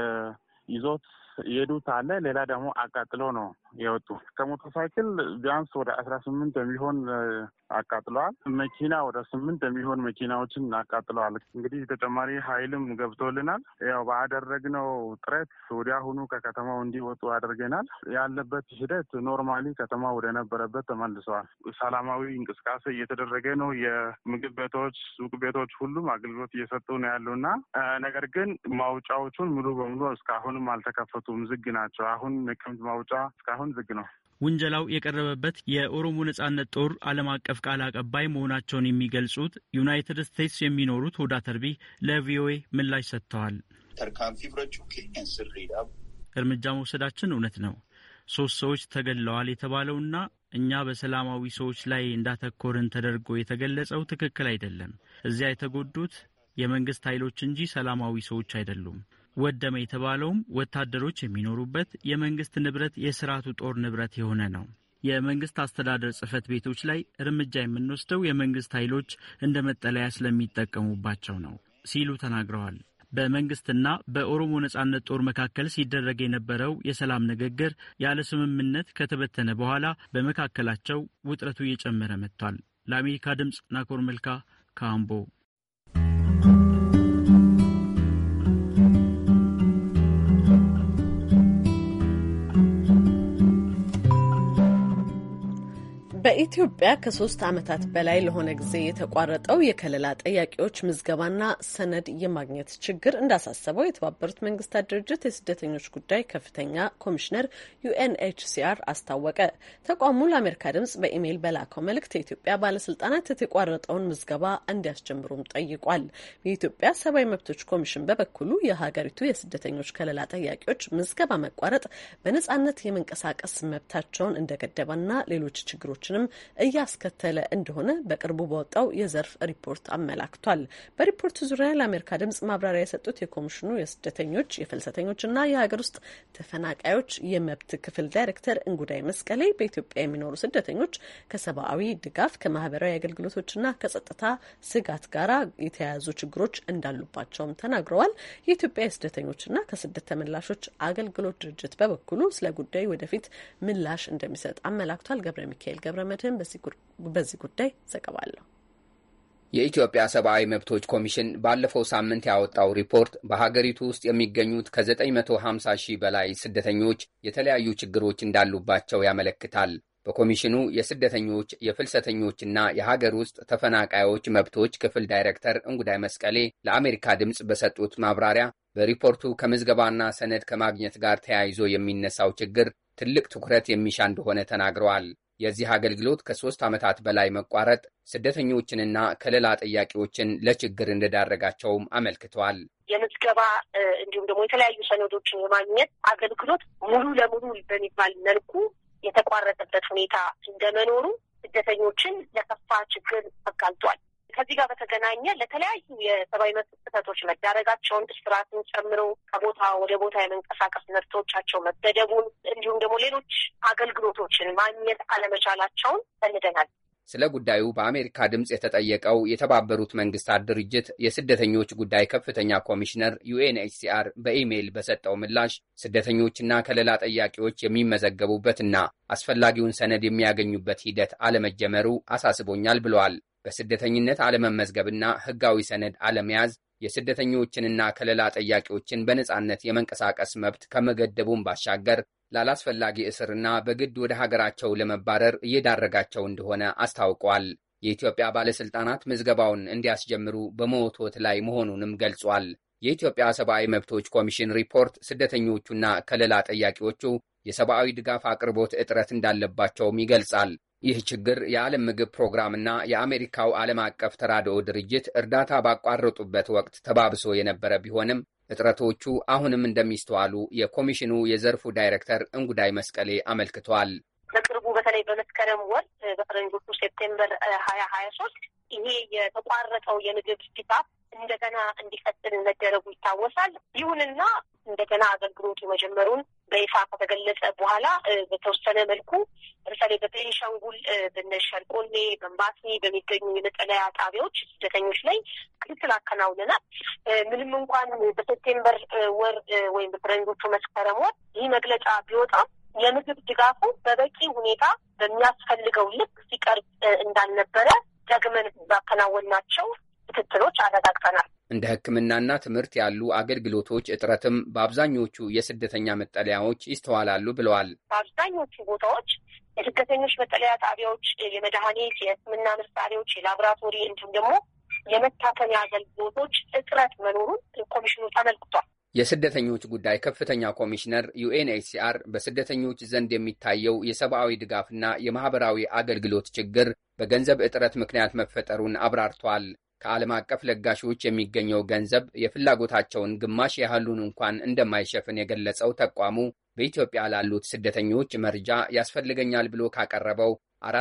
ይዞት የሄዱት አለ። ሌላ ደግሞ አቃጥሎ ነው የወጡ። ከሞተር ሳይክል ቢያንስ ወደ 18 የሚሆን አቃጥለዋል። መኪና ወደ 8 የሚሆን መኪናዎችን አቃጥለዋል። እንግዲህ ተጨማሪ ኃይልም ገብቶልናል። ያው ባደረግነው ጥረት ወዲያውኑ ከከተማው እንዲወጡ አድርገናል። ያለበት ሂደት ኖርማሊ ከተማ ወደ ነበረበት ተመልሰዋል። ሰላማዊ እንቅስቃሴ እየተደረገ ነው። የምግብ ቤቶች፣ ሱቅ ቤቶች ሁሉም አገልግሎት እየሰጡ ነው ያሉና ነገር ግን ማውጫዎቹን ሙሉ በሙሉ እስካሁንም አልተከፈቱም፣ ዝግ ናቸው። አሁን ነቀምት ማውጫ እስካሁን ዝግ ነው። ውንጀላው የቀረበበት የኦሮሞ ነጻነት ጦር ዓለም አቀፍ ቃል አቀባይ መሆናቸውን የሚገልጹት ዩናይትድ ስቴትስ የሚኖሩት ሆዳ ተርቢ ለቪኦኤ ምላሽ ሰጥተዋል። እርምጃ መውሰዳችን እውነት ነው። 3 ሰዎች ተገድለዋል የተባለውና እኛ በሰላማዊ ሰዎች ላይ እንዳተኮርን ተደርጎ የተገለጸው ትክክል አይደለም። እዚያ የተጎዱት የመንግስት ኃይሎች እንጂ ሰላማዊ ሰዎች አይደሉም። ወደመ የተባለውም ወታደሮች የሚኖሩበት የመንግስት ንብረት የስርዓቱ ጦር ንብረት የሆነ ነው። የመንግስት አስተዳደር ጽህፈት ቤቶች ላይ እርምጃ የምንወስደው የመንግስት ኃይሎች እንደ መጠለያ ስለሚጠቀሙባቸው ነው ሲሉ ተናግረዋል። በመንግስትና በኦሮሞ ነጻነት ጦር መካከል ሲደረግ የነበረው የሰላም ንግግር ያለ ስምምነት ከተበተነ በኋላ በመካከላቸው ውጥረቱ እየጨመረ መጥቷል። ለአሜሪካ ድምጽ ናኮር መልካ ካምቦ። በኢትዮጵያ ከ3 ዓመታት በላይ ለሆነ ጊዜ የተቋረጠው የከለላ ጠያቂዎች ምዝገባና ሰነድ የማግኘት ችግር እንዳሳሰበው የተባበሩት መንግስታት ድርጅት የስደተኞች ጉዳይ ከፍተኛ ኮሚሽነር UNHCR አስታወቀ። ተቋሙ ለአሜሪካ ድምጽ በኢሜይል በላከው መልእክት የኢትዮጵያ ባለስልጣናት የተቋረጠውን ምዝገባ እንዲያስጀምሩም ጠይቋል። የኢትዮጵያ ሰብአዊ መብቶች ኮሚሽን በበኩሉ የሀገሪቱ የስደተኞች ከለላ ጠያቂዎች ምዝገባ መቋረጥ በነጻነት የመንቀሳቀስ መብታቸውን እንደገደበና ሌሎች ችግሮችንም እያስከተለ እንደሆነ በቅርቡ በወጣው የዘርፍ ሪፖርት አመላክቷል። በሪፖርቱ ዙሪያ ለአሜሪካ ድምጽ ማብራሪያ የሰጡት የኮሚሽኑ የስደተኞች የፍልሰተኞችና የሀገር ውስጥ ተፈናቃዮች የመብት ክፍል ዳይሬክተር እንጉዳይ መስቀሌ በኢትዮጵያ የሚኖሩ ስደተኞች ከሰብአዊ ድጋፍ ከማህበራዊ አገልግሎቶችና ከጸጥታ ስጋት ጋር የተያያዙ ችግሮች እንዳሉባቸውም ተናግረዋል። የኢትዮጵያ የስደተኞችና ከስደት ተመላሾች አገልግሎት ድርጅት በበኩሉ ስለ ጉዳዩ ወደፊት ምላሽ እንደሚሰጥ አመላክቷል። ገብረ ሚካኤል ገብረ መድህን በዚህ ጉዳይ ዘገባ አለው። የኢትዮጵያ ሰብአዊ መብቶች ኮሚሽን ባለፈው ሳምንት ያወጣው ሪፖርት በሀገሪቱ ውስጥ የሚገኙት ከ950 ሺህ በላይ ስደተኞች የተለያዩ ችግሮች እንዳሉባቸው ያመለክታል። በኮሚሽኑ የስደተኞች የፍልሰተኞችና የሀገር ውስጥ ተፈናቃዮች መብቶች ክፍል ዳይሬክተር እንጉዳይ መስቀሌ ለአሜሪካ ድምጽ በሰጡት ማብራሪያ በሪፖርቱ ከምዝገባና ሰነድ ከማግኘት ጋር ተያይዞ የሚነሳው ችግር ትልቅ ትኩረት የሚሻ እንደሆነ ተናግረዋል። የዚህ አገልግሎት ከ3 ዓመታት በላይ መቋረጥ ስደተኞችንና ከለላ ጠያቂዎችን ለችግር እንደዳረጋቸውም አመልክተዋል። የምዝገባ እንዲሁም ደግሞ የተለያዩ ሰነዶችን የማግኘት አገልግሎት ሙሉ ለሙሉ በሚባል መልኩ የተቋረጠበት ሁኔታ እንደመኖሩ ስደተኞችን ለከፋ ችግር አጋልጧል። ከዚህ ጋር በተገናኘ ለተለያዩ የሰብአዊ መብት ጥሰቶች መዳረጋቸውን እስራትን ጨምሮ ከቦታ ወደ ቦታ የመንቀሳቀስ መብቶቻቸው መገደቡን እንዲሁም ደግሞ ሌሎች አገልግሎቶችን ማግኘት አለመቻላቸውን ሰንደናል። ስለ ጉዳዩ በአሜሪካ ድምጽ የተጠየቀው የተባበሩት መንግስታት ድርጅት የስደተኞች ጉዳይ ከፍተኛ ኮሚሽነር UNHCR በኢሜይል በሰጠው ምላሽ ስደተኞችና ከለላ ጠያቂዎች የሚመዘገቡበትና አስፈላጊውን ሰነድ የሚያገኙበት ሂደት አለመጀመሩ አሳስቦኛል ብለዋል። በስደተኝነት አለመመዝገብና ሕጋዊ ሰነድ አለመያዝ የስደተኞችንና ከለላ ጠያቂዎችን በነጻነት የመንቀሳቀስ መብት ከመገደቡም ባሻገር ላላስፈላጊ እስርና በግድ ወደ ሀገራቸው ለመባረር እየዳረጋቸው እንደሆነ አስታውቋል። የኢትዮጵያ ባለስልጣናት ምዝገባውን እንዲያስጀምሩ በመወትወት ላይ መሆኑንም ገልጿል። የኢትዮጵያ ሰብአዊ መብቶች ኮሚሽን ሪፖርት ስደተኞቹና ከለላ ጠያቂዎቹ የሰብአዊ ድጋፍ አቅርቦት እጥረት እንዳለባቸውም ይገልጻል። ይህ ችግር የዓለም ምግብ ፕሮግራምና የአሜሪካው ዓለም አቀፍ ተራድኦ ድርጅት እርዳታ ባቋረጡበት ወቅት ተባብሶ የነበረ ቢሆንም እጥረቶቹ አሁንም እንደሚስተዋሉ የኮሚሽኑ የዘርፉ ዳይሬክተር እንጉዳይ መስቀሌ አመልክቷል። በቅርቡ በተለይ በመስከረም ወር በፈረንጆቹ ሴፕቴምበር 2023 ይሄ የተቋረጠው የምግብ ድጋፍ እንደገና እንዲቀጥል መደረጉ ይታወሳል። ይሁንና እንደገና አገልግሎቱ መጀመሩን በይፋ ከተገለጸ በኋላ በተወሰነ መልኩ ለምሳሌ በቤኒሻንጉል በነሸርቆሌ በምባሲ በሚገኙ የመጠለያ ጣቢያዎች ስደተኞች ላይ ክትትል አከናውነናል። ምንም እንኳን በሴፕቴምበር ወር ወይም በፈረንጆቹ መስከረም ወር ይህ መግለጫ ቢወጣም የምግብ ድጋፉ በበቂ ሁኔታ በሚያስፈልገው ልክ ሲቀርብ እንዳልነበረ ደግመን ባከናወናቸው ክትትሎች አረጋግጠናል። እንደ ሕክምናና ትምህርት ያሉ አገልግሎቶች እጥረትም በአብዛኞቹ የስደተኛ መጠለያዎች ይስተዋላሉ ብለዋል። በአብዛኞቹ ቦታዎች የስደተኞች መጠለያ ጣቢያዎች የመድኃኒት፣ የሕክምና መሳሪያዎች፣ የላቦራቶሪ እንዲሁም ደግሞ የመታከሚያ አገልግሎቶች እጥረት መኖሩን ኮሚሽኑ ተመልክቷል። የስደተኞች ጉዳይ ከፍተኛ ኮሚሽነር UNHCR በስደተኞች ዘንድ የሚታየው የሰብአዊ ድጋፍና የማህበራዊ አገልግሎት ችግር በገንዘብ እጥረት ምክንያት መፈጠሩን አብራርቷል። ከዓለም አቀፍ ለጋሾች የሚገኘው ገንዘብ የፍላጎታቸውን ግማሽ ያህሉን እንኳን እንደማይሸፍን የገለጸው ተቋሙ በኢትዮጵያ ላሉት ስደተኞች መርጃ ያስፈልገኛል ብሎ ካቀረበው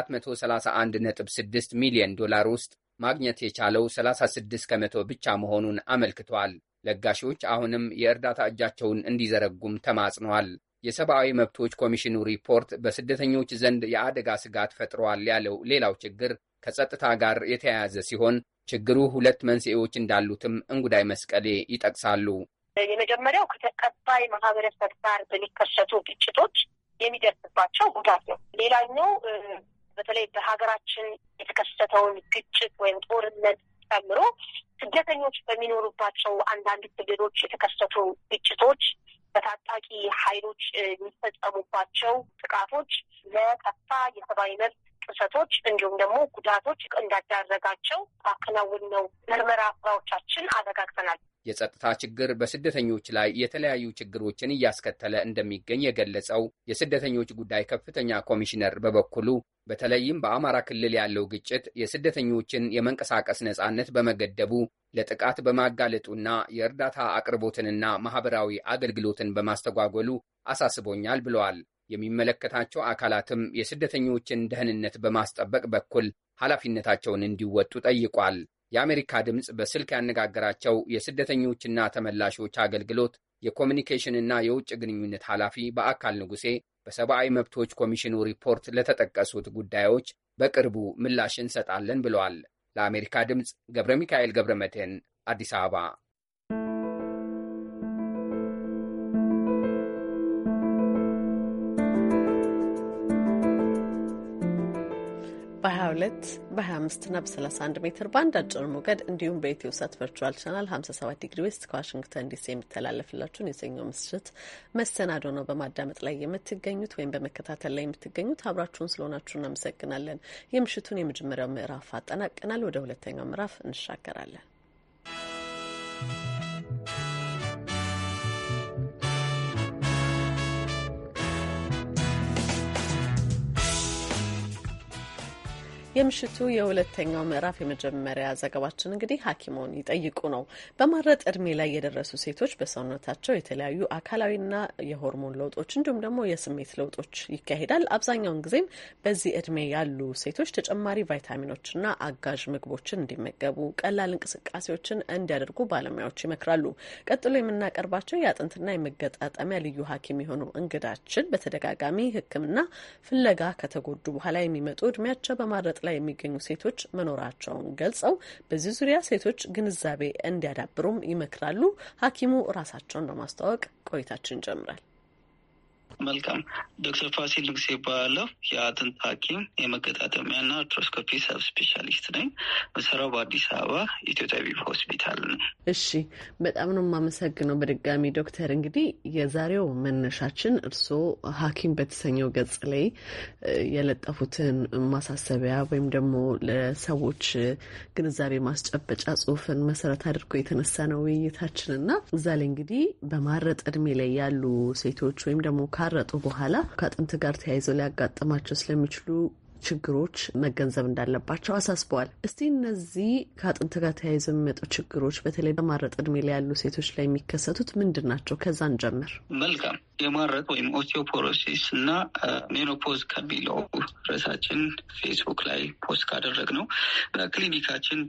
$431.6 ሚሊዮን ውስጥ ማግኘት የቻለው 36 ከመቶ ብቻ መሆኑን አመልክቷል። ለጋሾች አሁንም የእርዳታ እጃቸውን እንዲዘረጉም ተማጽነዋል። የሰብአዊ መብቶች ኮሚሽኑ ሪፖርት በስደተኞች ዘንድ የአደጋ ስጋት ፈጥሯል ያለው ሌላው ችግር ከጸጥታ ጋር የተያያዘ ሲሆን ችግሩ 2 መንስኤዎች እንዳሉትም እንጉዳይ መስቀሌ ይጠቅሳሉ። የመጀመሪያው ከተቀባይ ማህበረሰብ ጋር በሚከሰቱ ግጭቶች የሚደርስባቸው ጉዳት ነው። ሌላኛው በተለይ በሀገራችን የተከሰተውን ግጭት ወይም ጦርነት ጨምሮ ስደተኞች በሚኖሩባቸው አንዳንድ ክልሎች የተከሰቱ ግጭቶች፣ በታጣቂ ኃይሎች የሚፈጸሙባቸው ጥቃቶች ለከፋ የሰብአዊ መብት ጥሰቶች እንዲሁም ደግሞ ጉዳቶች እንዳዳረጋቸው አከናውን ነው ምርመራ ስራዎቻችን አረጋግጠናል። የጸጥታ ችግር በስደተኞች ላይ የተለያዩ ችግሮችን እያስከተለ እንደሚገኝ የገለጸው የስደተኞች ጉዳይ ከፍተኛ ኮሚሽነር በበኩሉ በተለይም በአማራ ክልል ያለው ግጭት የስደተኞችን የመንቀሳቀስ ነጻነት በመገደቡ ለጥቃት በማጋለጡና የእርዳታ አቅርቦትንና ማህበራዊ አገልግሎትን በማስተጓጎሉ አሳስቦኛል ብለዋል። የሚመለከታቸው አካላትም የስደተኞችን ደህንነት በማስጠበቅ በኩል ኃላፊነታቸውን እንዲወጡ ጠይቋል። የአሜሪካ ድምፅ በስልክ ያነጋገራቸው የስደተኞችና ተመላሾች አገልግሎት የኮሚኒኬሽንና የውጭ ግንኙነት ኃላፊ በአካል ንጉሴ በሰብአዊ መብቶች ኮሚሽኑ ሪፖርት ለተጠቀሱት ጉዳዮች በቅርቡ ምላሽ እንሰጣለን ብለዋል። ለአሜሪካ ድምፅ ገብረ ሚካኤል ገብረ መድህን አዲስ አበባ። በ22 በ25 እና በ31 ሜትር ባንድ አጭር ሞገድ እንዲሁም በኢትዮ ሳት ቨርቹዋል ቻናል 57 ዲግሪ ዌስት ከዋሽንግተን ዲሲ የሚተላለፍላችሁን የሰኞ ምሽት መሰናዶ ነው በማዳመጥ ላይ የምትገኙት ወይም በመከታተል ላይ የምትገኙት። አብራችሁን ስለሆናችሁ እናመሰግናለን። የምሽቱን የመጀመሪያው ምዕራፍ አጠናቀናል። ወደ ሁለተኛው ምዕራፍ እንሻገራለን። የምሽቱ የሁለተኛው ምዕራፍ የመጀመሪያ ዘገባችን እንግዲህ ሐኪሞን ይጠይቁ ነው። በማረጥ እድሜ ላይ የደረሱ ሴቶች በሰውነታቸው የተለያዩ አካላዊና የሆርሞን ለውጦች እንዲሁም ደግሞ የስሜት ለውጦች ይካሄዳል። አብዛኛውን ጊዜም በዚህ እድሜ ያሉ ሴቶች ተጨማሪ ቫይታሚኖችና አጋዥ ምግቦችን እንዲመገቡ፣ ቀላል እንቅስቃሴዎችን እንዲያደርጉ ባለሙያዎች ይመክራሉ። ቀጥሎ የምናቀርባቸው የአጥንትና የመገጣጠሚያ ልዩ ሐኪም የሆኑ እንግዳችን በተደጋጋሚ ሕክምና ፍለጋ ከተጎዱ በኋላ የሚመጡ እድሜያቸው በማረጥ ላይ የሚገኙ ሴቶች መኖራቸውን ገልጸው በዚህ ዙሪያ ሴቶች ግንዛቤ እንዲያዳብሩም ይመክራሉ። ሐኪሙ ራሳቸውን በማስተዋወቅ ቆይታችን ይጀምራል። መልካም። ዶክተር ፋሲል ንጉሴ ይባላለሁ። የአጥንት ሐኪም የመገጣጠሚያና አርትሮስኮፒ ሰብ ስፔሻሊስት ነኝ። መሰራው በአዲስ አበባ ኢትዮ ጠቢብ ሆስፒታል ነው። እሺ፣ በጣም ነው የማመሰግነው በድጋሚ ዶክተር። እንግዲህ የዛሬው መነሻችን እርስዎ ሐኪም በተሰኘው ገጽ ላይ የለጠፉትን ማሳሰቢያ ወይም ደግሞ ለሰዎች ግንዛቤ ማስጨበጫ ጽሁፍን መሰረት አድርጎ የተነሳ ነው ውይይታችንና እዛ ላይ እንግዲህ በማረጥ እድሜ ላይ ያሉ ሴቶች ወይም ደግሞ ረጡ በኋላ ከአጥንት ጋር ተያይዘው ሊያጋጥማቸው ስለሚችሉ ችግሮች መገንዘብ እንዳለባቸው አሳስበዋል። እስቲ እነዚህ ከአጥንት ጋር ተያይዘው የሚመጡ ችግሮች በተለይ በማረጥ እድሜ ላይ ያሉ ሴቶች ላይ የሚከሰቱት ምንድን ናቸው? ከዛን ጀምር። መልካም። የማረጥ ወይም ኦስቲዮፖሮሲስ እና ሜኖፖዝ ከሚለው ርዕሳችን ፌስቡክ ላይ ፖስት ካደረግ ነው በክሊኒካችን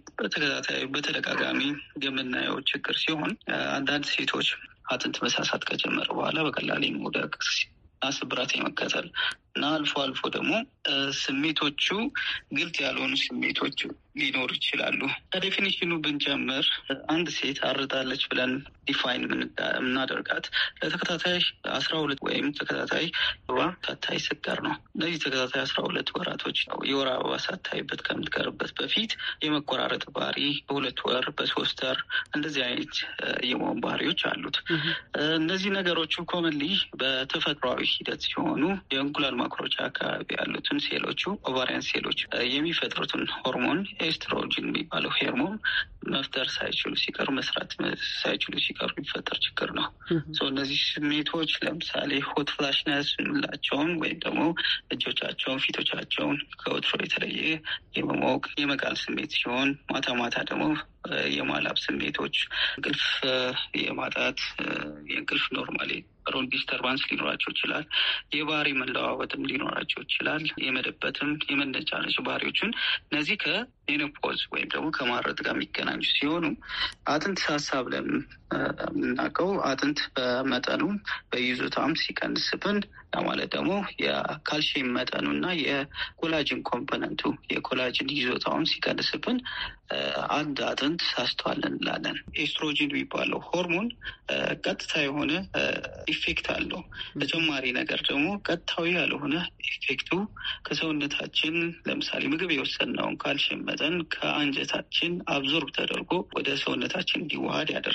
በተደጋጋሚ የምናየው ችግር ሲሆን አንዳንድ ሴቶች አጥንት መሳሳት ከጀመረ በኋላ በቀላል መውደቅ እና ስብራት የመከተል እና አልፎ አልፎ ደግሞ ስሜቶቹ ግልጽ ያልሆኑ ስሜቶች ሊኖሩ ይችላሉ። ከዴፊኒሽኑ ብንጀምር አንድ ሴት አርጣለች ብለን ዲፋይን የምናደርጋት ለተከታታይ 12 ወይም ተከታታይ ሳታይ ስትቀር ነው። እነዚህ ተከታታይ 12 ወራቶች ነው የወር አበባ ሳታይበት ከምትቀርበት በፊት የመቆራረጥ ባህሪ፣ በ2 ወር በ3 ወር እንደዚህ አይነት የመሆን ባህሪዎች አሉት። እነዚህ ነገሮቹ ኮመንሊ በተፈጥሯዊ ሂደት ሲሆኑ የእንቁላል ማክሮቻ አካባቢ ያሉትን ሴሎቹ ኦቫሪያን ሴሎች የሚፈጥሩትን ሆርሞን ኤስትሮጅን የሚባለው ሆርሞን መፍጠር ሳይችሉ ሲቀሩ መስራት ሳይችሉ ሲቀሩ የሚፈጠር ችግር ነው። እነዚህ ስሜቶች ለምሳሌ ሆት ፍላሽነስ የምንላቸውን ወይም ደግሞ እጆቻቸውን፣ ፊቶቻቸውን ከወትሮ የተለየ የመሞቅ የመቃል ስሜት ሲሆን ማታ ማታ ደግሞ የማላብ ስሜቶች፣ እንቅልፍ የማጣት የእንቅልፍ ኖርማሊ ሮን ዲስተርባንስ ሊኖራቸው ይችላል። የባህሪ መለዋወጥም ሊኖራቸው ይችላል። የመደበትም የመነጫነጭ ባህሪዎችን እነዚህ ከሜኖፖዝ ወይም ደግሞ ከማረጥ ጋር የሚገናኙ ሲሆኑ አጥንት ሳሳ ብለን የምናውቀው አጥንት በመጠኑ በይዞታም ሲቀንስብን ማለት ደግሞ የካልሽየም መጠኑና የኮላጅን ኮምፖነንቱ የኮላጅን ይዞታውን ሲቀንስብን አንድ አጥንት ሳስቷል እንላለን። ኤስትሮጂን የሚባለው ሆርሞን ቀጥታ የሆነ ኢፌክት አለው። ተጨማሪ ነገር ደግሞ ቀጥታዊ ያልሆነ ኢፌክቱ ከሰውነታችን ለምሳሌ ምግብ የወሰድነውን ካልሽየም መጠን ከአንጀታችን አብዞርብ ተደርጎ ወደ ሰውነታችን እንዲዋሃድ ያደርጋል።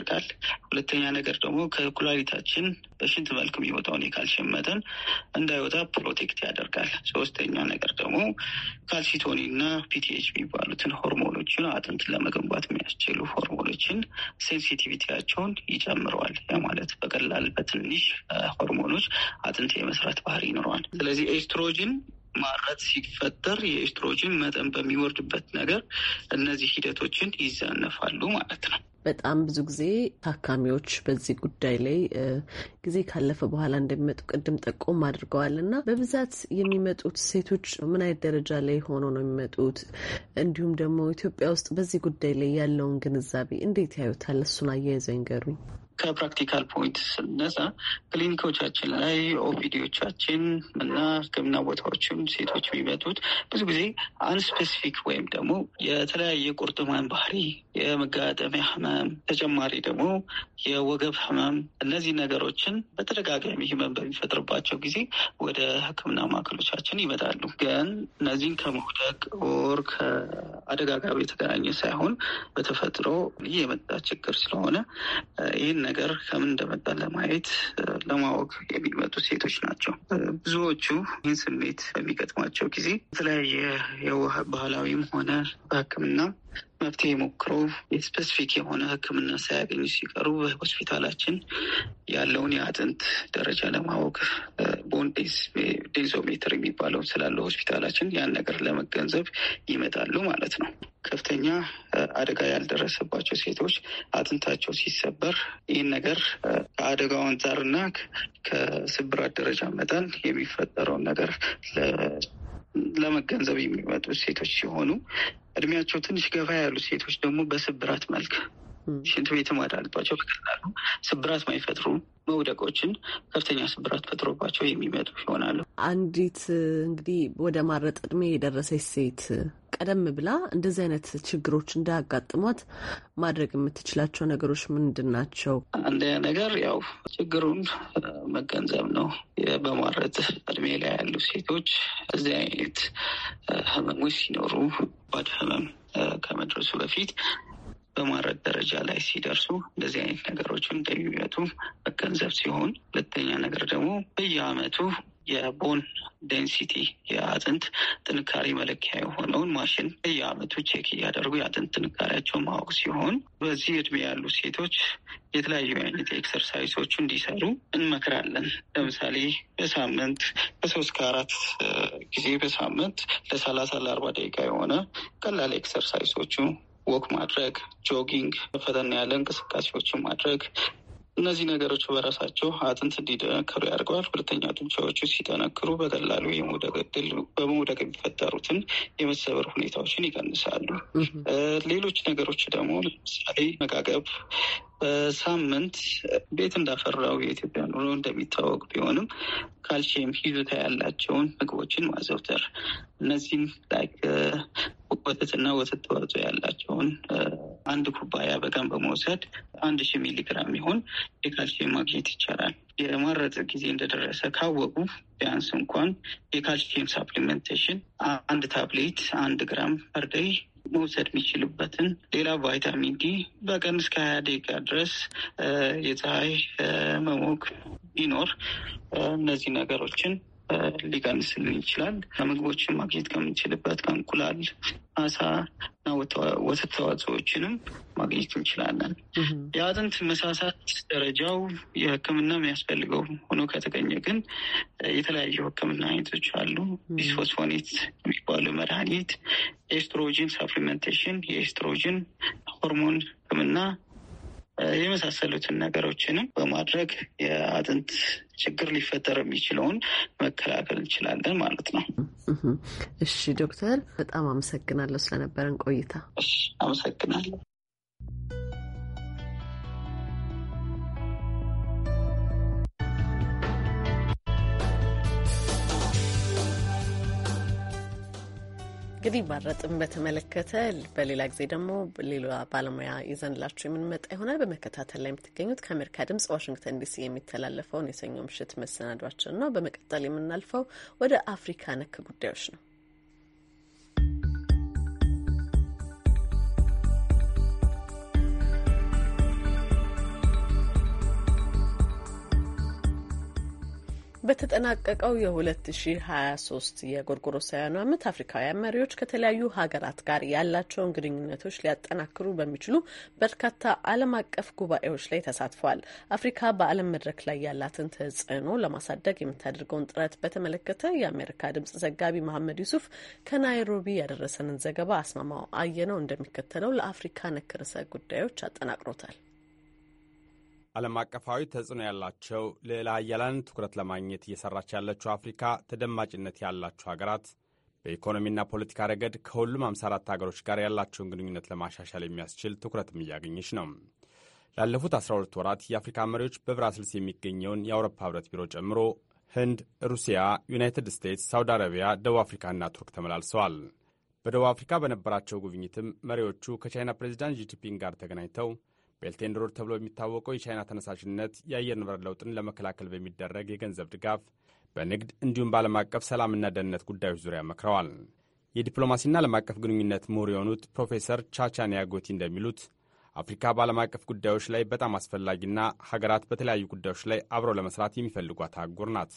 ሁለተኛ ነገር ደግሞ ከኩላሊታችን በሽንት መልክ የሚወጣውን የካልሲየም መጠን እንዳይወጣ ፕሮቴክት ያደርጋል። ሶስተኛ ነገር ደግሞ ካልሲቶኒ እና ፒቲኤች የሚባሉትን ሆርሞኖችን አጥንት ለመገንባት የሚያስችሉ ሆርሞኖችን ሴንሲቲቪቲያቸውን ይጨምረዋል። ያ ማለት በቀላል በትንሽ ሆርሞኖች አጥንት የመስራት ባህሪ ይኖረዋል። ስለዚህ ኤስትሮጅን ማረት ሲፈጠር የኤስትሮጅን መጠን በሚወርድበት ነገር እነዚህ ሂደቶችን ይዛነፋሉ ማለት ነው። በጣም ብዙ ጊዜ ታካሚዎች በዚህ ጉዳይ ላይ ጊዜ ካለፈ በኋላ እንደሚመጡ ቅድም ጠቆም አድርገዋል እና በብዛት የሚመጡት ሴቶች ምን አይነት ደረጃ ላይ ሆኖ ነው የሚመጡት? እንዲሁም ደግሞ ኢትዮጵያ ውስጥ በዚህ ጉዳይ ላይ ያለውን ግንዛቤ እንዴት ያዩታል? እሱን አያይዘው ይንገሩኝ። ከፕራክቲካል ፖይንት ስነሳ ክሊኒኮቻችን ላይ ኦፒዲዎቻችን እና ሕክምና ቦታዎችም ሴቶች የሚመጡት ብዙ ጊዜ አንስፔሲፊክ ወይም ደግሞ የተለያየ ቁርጥማን ባህሪ፣ የመጋጠሚያ ህመም፣ ተጨማሪ ደግሞ የወገብ ህመም፣ እነዚህ ነገሮችን በተደጋጋሚ ህመም በሚፈጥርባቸው ጊዜ ወደ ሕክምና ማዕከሎቻችን ይመጣሉ። ግን እነዚህን ከመውደቅ ኦር ከአደጋ ጋር የተገናኘ ሳይሆን በተፈጥሮ ይህ የመጣ ችግር ስለሆነ ይህን ነገር ከምን እንደመጣ ለማወቅ የሚመጡ ሴቶች ናቸው። ብዙዎቹ ይህን ስሜት በሚገጥማቸው ጊዜ የተለያየ ባህላዊም ሆነ በሕክምና መፍትሄ ሞክሮ ስፔሲፊክ የሆነ ሕክምና ሳያገኙ ሲቀሩ በሆስፒታላችን ያለውን የአጥንት ደረጃ ለማወቅ ቦን ዴንሶሜትር የሚባለው ስላለው ሆስፒታላችን ያን ነገር ለመገንዘብ ይመጣሉ ማለት ነው። ከፍተኛ አደጋ ያልደረሰባቸው ሴቶች አጥንታቸው ሲሰበር ይህን ነገር ከአደጋው አንጻርና ከስብራት ደረጃ መጠን የሚፈጠረውን ነገር ለመገንዘብ የሚመጡ ሴቶች ሲሆኑ እድሜያቸው ትንሽ ገፋ ያሉ ሴቶች ደግሞ በስብራት መልክ ሽንት ቤት ማዳልባቸው በቀላሉ ስብራት ማይፈጥሩ መውደቆችን ከፍተኛ ስብራት ፈጥሮባቸው የሚመጡ ይሆናሉ። አንዲት እንግዲህ ወደ ማረጥ እድሜ የደረሰች ሴት ቀደም ብላ እንደዚህ አይነት ችግሮች እንዳያጋጥሟት ማድረግ የምትችላቸው ነገሮች ምንድን ናቸው? አንደኛ ነገር ያው ችግሩን መገንዘብ ነው። በማረጥ እድሜ ላይ ያሉ ሴቶች እዚህ አይነት ህመሞች ሲኖሩ ባድ ህመም ከመድረሱ በፊት በማረጥ ደረጃ ላይ ሲደርሱ እንደዚህ አይነት ነገሮችን እንደሚመጡ መገንዘብ ሲሆን፣ ሁለተኛ ነገር ደግሞ በየአመቱ የቦን ዴንሲቲ የአጥንት ጥንካሬ መለኪያ የሆነውን ማሽን በየአመቱ ቼክ እያደረጉ የአጥንት ጥንካሬያቸው ማወቅ ሲሆን፣ በዚህ እድሜ ያሉ ሴቶች የተለያዩ አይነት ኤክሰርሳይሶች እንዲሰሩ እንመክራለን። ለምሳሌ በሳምንት ከ3-4 ጊዜ በሳምንት ለ30-40 ደቂቃ የሆነ ቀላል ኤክሰርሳይሶቹ ወክ ማድረግ፣ ጆጊንግ፣ ፈጠን ያለ እንቅስቃሴዎችን ማድረግ፣ እነዚህ ነገሮች በራሳቸው አጥንት እንዲጠነክሩ ያደርገዋል። ሁለተኛ ጡንቻዎቹ ሲጠነክሩ በቀላሉ በመውደቅ የሚፈጠሩትን የመሰበር ሁኔታዎችን ይቀንሳሉ። ሌሎች ነገሮች ደግሞ ለምሳሌ መጋገብ በሳምንት ቤት እንዳፈራው የኢትዮጵያ ኑሮ እንደሚታወቅ ቢሆንም ካልሲየም ይዞታ ያላቸውን ምግቦችን ማዘውተር፣ እነዚህም ላይክ ወተትና ወተት ተዋጽኦ ያላቸውን 1 ኩባያ በቀን በመውሰድ 1000 ሚሊግራም ይሆን የካልሲየም ማግኘት ይቻላል። የማረጥ ጊዜ እንደደረሰ ካወቁ ቢያንስ እንኳን የካልሲየም ሳፕሊሜንቴሽን 1 ታብሌት 1 ግራም ፐር ዴይ መውሰድ የሚችሉበትን፣ ሌላ ቫይታሚን ዲ በቀን እስከ 20 ደቂቃ ድረስ የፀሐይ መሞቅ ቢኖር እነዚህ ነገሮችን ሊቀንስልን ይችላል። ከምግቦችን ማግኘት ከምንችልበት ከእንቁላል፣ አሳ እና ወተት ተዋጽኦዎችንም ማግኘት እንችላለን። የአጥንት መሳሳት ደረጃው የሕክምና የሚያስፈልገው ሆኖ ከተገኘ ግን የተለያዩ ሕክምና አይነቶች አሉ። ቢስፎስፎኔት የሚባሉ መድኃኒት፣ ኤስትሮጂን ሳፕሊሜንቴሽን፣ የኤስትሮጂን ሆርሞን ሕክምና የመሳሰሉትን ነገሮችንም በማድረግ የአጥንት ችግር ሊፈጠር የሚችለውን መከላከል እንችላለን ማለት ነው። እሺ ዶክተር፣ በጣም አመሰግናለሁ ስለነበረን ቆይታ። እሺ አመሰግናለሁ። እንግዲህ ማረጥን በተመለከተ በሌላ ጊዜ ደግሞ ሌላ ባለሙያ ይዘንላችሁ የምንመጣ ይሆናል። በመከታተል ላይ የምትገኙት ከአሜሪካ ድምጽ ዋሽንግተን ዲሲ የሚተላለፈውን የሰኞ ምሽት መሰናዷችን ነው። በመቀጠል የምናልፈው ወደ አፍሪካ ነክ ጉዳዮች ነው። በተጠናቀቀው የ2023 የጎርጎሮሳውያኑ ዓመት አፍሪካውያን መሪዎች ከተለያዩ ሀገራት ጋር ያላቸውን ግንኙነቶች ሊያጠናክሩ በሚችሉ በርካታ ዓለም አቀፍ ጉባኤዎች ላይ ተሳትፈዋል። አፍሪካ በዓለም መድረክ ላይ ያላትን ተጽዕኖ ለማሳደግ የምታደርገውን ጥረት በተመለከተ የአሜሪካ ድምጽ ዘጋቢ መሐመድ ዩሱፍ ከናይሮቢ ያደረሰንን ዘገባ አስማማው አየነው እንደሚከተለው ለአፍሪካ ነክ ርዕሰ ጉዳዮች አጠናቅሮታል። ዓለም አቀፋዊ ተጽዕኖ ያላቸው ልዕለ ኃያላን ትኩረት ለማግኘት እየሰራች ያለችው አፍሪካ ተደማጭነት ያላቸው ሀገራት በኢኮኖሚና ፖለቲካ ረገድ ከሁሉም 54 ሀገሮች ጋር ያላቸውን ግንኙነት ለማሻሻል የሚያስችል ትኩረትም እያገኘች ነው። ላለፉት 12 ወራት የአፍሪካ መሪዎች በብራስልስ የሚገኘውን የአውሮፓ ህብረት ቢሮ ጨምሮ ህንድ፣ ሩሲያ፣ ዩናይትድ ስቴትስ፣ ሳውዲ አረቢያ፣ ደቡብ አፍሪካና ቱርክ ተመላልሰዋል። በደቡብ አፍሪካ በነበራቸው ጉብኝትም መሪዎቹ ከቻይና ፕሬዚዳንት ጂፒንግ ጋር ተገናኝተው ቤልት ኤንድ ሮድ ተብሎ የሚታወቀው የቻይና ተነሳሽነት የአየር ንብረት ለውጥን ለመከላከል በሚደረግ የገንዘብ ድጋፍ፣ በንግድ እንዲሁም በዓለም አቀፍ ሰላምና ደህንነት ጉዳዮች ዙሪያ መክረዋል። የዲፕሎማሲና ዓለም አቀፍ ግንኙነት ምሁር የሆኑት ፕሮፌሰር ቻቻ ኒያጎቲ እንደሚሉት አፍሪካ በዓለም አቀፍ ጉዳዮች ላይ በጣም አስፈላጊና ሀገራት በተለያዩ ጉዳዮች ላይ አብረው ለመስራት የሚፈልጓት አህጉር ናት።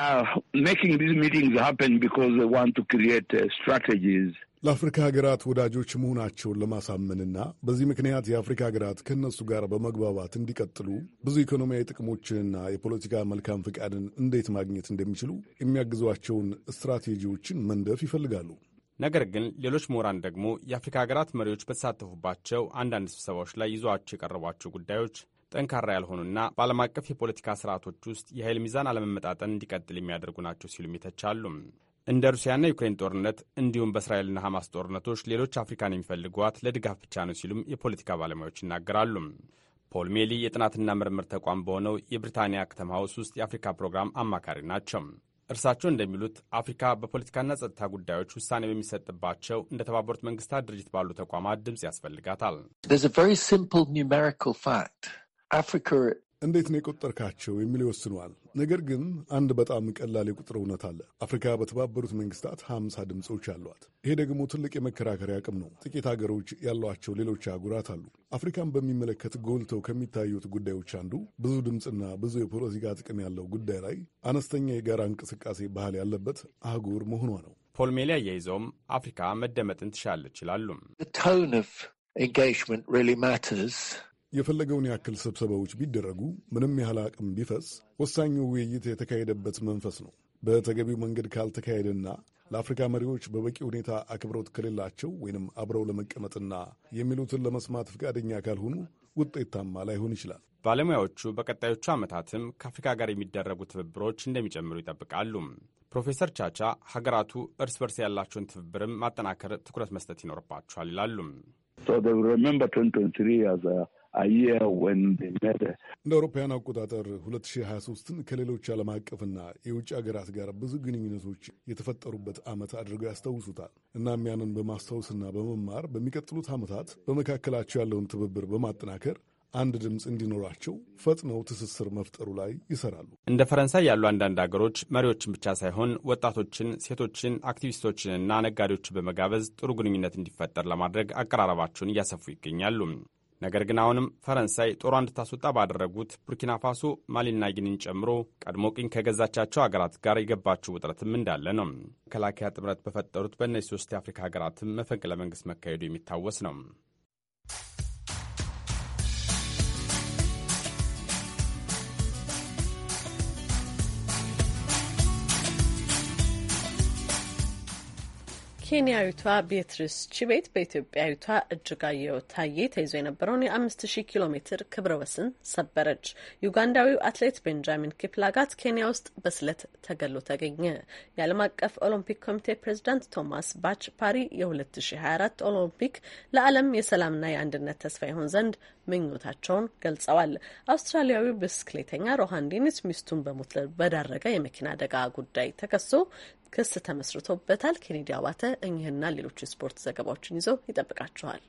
ለአፍሪካ ሀገራት ወዳጆች መሆናቸውን ለማሳመንና በዚህ ምክንያት የአፍሪካ ሀገራት ከእነሱ ጋር በመግባባት እንዲቀጥሉ ብዙ ኢኮኖሚያዊ ጥቅሞችንና የፖለቲካ መልካም ፈቃድን እንዴት ማግኘት እንደሚችሉ የሚያግዟቸውን ስትራቴጂዎችን መንደፍ ይፈልጋሉ። ነገር ግን ሌሎች ምሁራን ደግሞ የአፍሪካ ሀገራት መሪዎች በተሳተፉባቸው አንዳንድ ስብሰባዎች ላይ ይዘዋቸው የቀረቧቸው ጉዳዮች ጠንካራ ያልሆኑና በዓለም አቀፍ የፖለቲካ ስርዓቶች ውስጥ የኃይል ሚዛን አለመመጣጠን እንዲቀጥል የሚያደርጉ ናቸው ሲሉም ይተቻሉ። እንደ ሩሲያና ዩክሬን ጦርነት እንዲሁም በእስራኤልና ሐማስ ጦርነቶች ሌሎች አፍሪካን የሚፈልጓት ለድጋፍ ብቻ ነው ሲሉም የፖለቲካ ባለሙያዎች ይናገራሉ። ፖል ሜሊ የጥናትና ምርምር ተቋም በሆነው የብሪታንያ ከተማ ሃውስ ውስጥ የአፍሪካ ፕሮግራም አማካሪ ናቸው። እርሳቸው እንደሚሉት አፍሪካ በፖለቲካና ጸጥታ ጉዳዮች ውሳኔ በሚሰጥባቸው እንደ ተባበሩት መንግስታት ድርጅት ባሉ ተቋማት ድምፅ ያስፈልጋታል። እንዴት ነው የቆጠርካቸው የሚል ይወስነዋል። ነገር ግን አንድ በጣም ቀላል የቁጥር እውነት አለ። አፍሪካ በተባበሩት መንግስታት 50 ድምፆች አሏት። ይሄ ደግሞ ትልቅ የመከራከሪያ አቅም ነው። ጥቂት ሀገሮች ያሏቸው ሌሎች አህጉራት አሉ። አፍሪካን በሚመለከት ጎልተው ከሚታዩት ጉዳዮች አንዱ ብዙ ድምፅና ብዙ የፖለቲካ ጥቅም ያለው ጉዳይ ላይ አነስተኛ የጋራ እንቅስቃሴ ባህል ያለበት አህጉር መሆኗ ነው። ፖል ሜሊ አያይዘውም አፍሪካ መደመጥን ትሻለች ይላሉ። የፈለገውን ያክል ስብሰባዎች ቢደረጉ ምንም ያህል አቅም ቢፈስ ወሳኙ ውይይት የተካሄደበት መንፈስ ነው። በተገቢው መንገድ ካልተካሄደና ለአፍሪካ መሪዎች በበቂ ሁኔታ አክብሮት ከሌላቸው ወይንም አብረው ለመቀመጥና የሚሉትን ለመስማት ፈቃደኛ ካልሆኑ ውጤታማ ላይሆን ይችላል። ባለሙያዎቹ በቀጣዮቹ ዓመታትም ከአፍሪካ ጋር የሚደረጉ ትብብሮች እንደሚጨምሩ ይጠብቃሉ። ፕሮፌሰር ቻቻ ሀገራቱ እርስ በርስ ያላቸውን ትብብርም ማጠናከር ትኩረት መስጠት ይኖርባቸዋል ይላሉ። እንደ አውሮፓውያን አቆጣጠር 2023ን ከሌሎች ዓለም አቀፍና የውጭ ሀገራት ጋር ብዙ ግንኙነቶች የተፈጠሩበት ዓመት አድርገው ያስታውሱታል። እናም ያንን በማስታወስና በመማር በሚቀጥሉት ዓመታት በመካከላቸው ያለውን ትብብር በማጠናከር አንድ ድምፅ እንዲኖራቸው ፈጥነው ትስስር መፍጠሩ ላይ ይሰራሉ። እንደ ፈረንሳይ ያሉ አንዳንድ ሀገሮች መሪዎችን ብቻ ሳይሆን ወጣቶችን፣ ሴቶችን፣ አክቲቪስቶችንና ነጋዴዎችን በመጋበዝ ጥሩ ግንኙነት እንዲፈጠር ለማድረግ አቀራረባቸውን እያሰፉ ይገኛሉ። ነገር ግን አሁንም ፈረንሳይ ጦሯ እንድታስወጣ ባደረጉት ቡርኪና ፋሶ፣ ማሊና ጊኒን ጨምሮ ቀድሞ ቅኝ ከገዛቻቸው ሀገራት ጋር የገባችው ውጥረትም እንዳለ ነው። መከላከያ ጥምረት በፈጠሩት በእነዚህ 3 የአፍሪካ ሀገራትም መፈንቅለ መንግስት መካሄዱ የሚታወስ ነው። ኬንያዊቷ ቤትሪስ ቺቤት በኢትዮጵያዊቷ እጅጋየሁ ታዬ ተይዞ የነበረውን የ5000 ኪሎ ሜትር ክብረ ወሰን ሰበረች። ዩጋንዳዊው አትሌት ቤንጃሚን ኪፕላጋት ኬንያ ውስጥ በስለት ተገሎ ተገኘ። የዓለም አቀፍ ኦሎምፒክ ኮሚቴ ፕሬዚዳንት ቶማስ ባች ፓሪ የ2024 ኦሎምፒክ ለዓለም የሰላምና የአንድነት ተስፋ ይሆን ዘንድ ምኞታቸውን ገልጸዋል። አውስትራሊያዊው ብስክሌተኛ ሮሃን ዴኒስ ሚስቱን በሞት በዳረገ የመኪና አደጋ ጉዳይ ተከሶ ክስ ተመስርቶበታል። ኬኔዲ አባተ እኚህና ሌሎች የስፖርት ዘገባዎችን ይዘው ይጠብቃችኋል።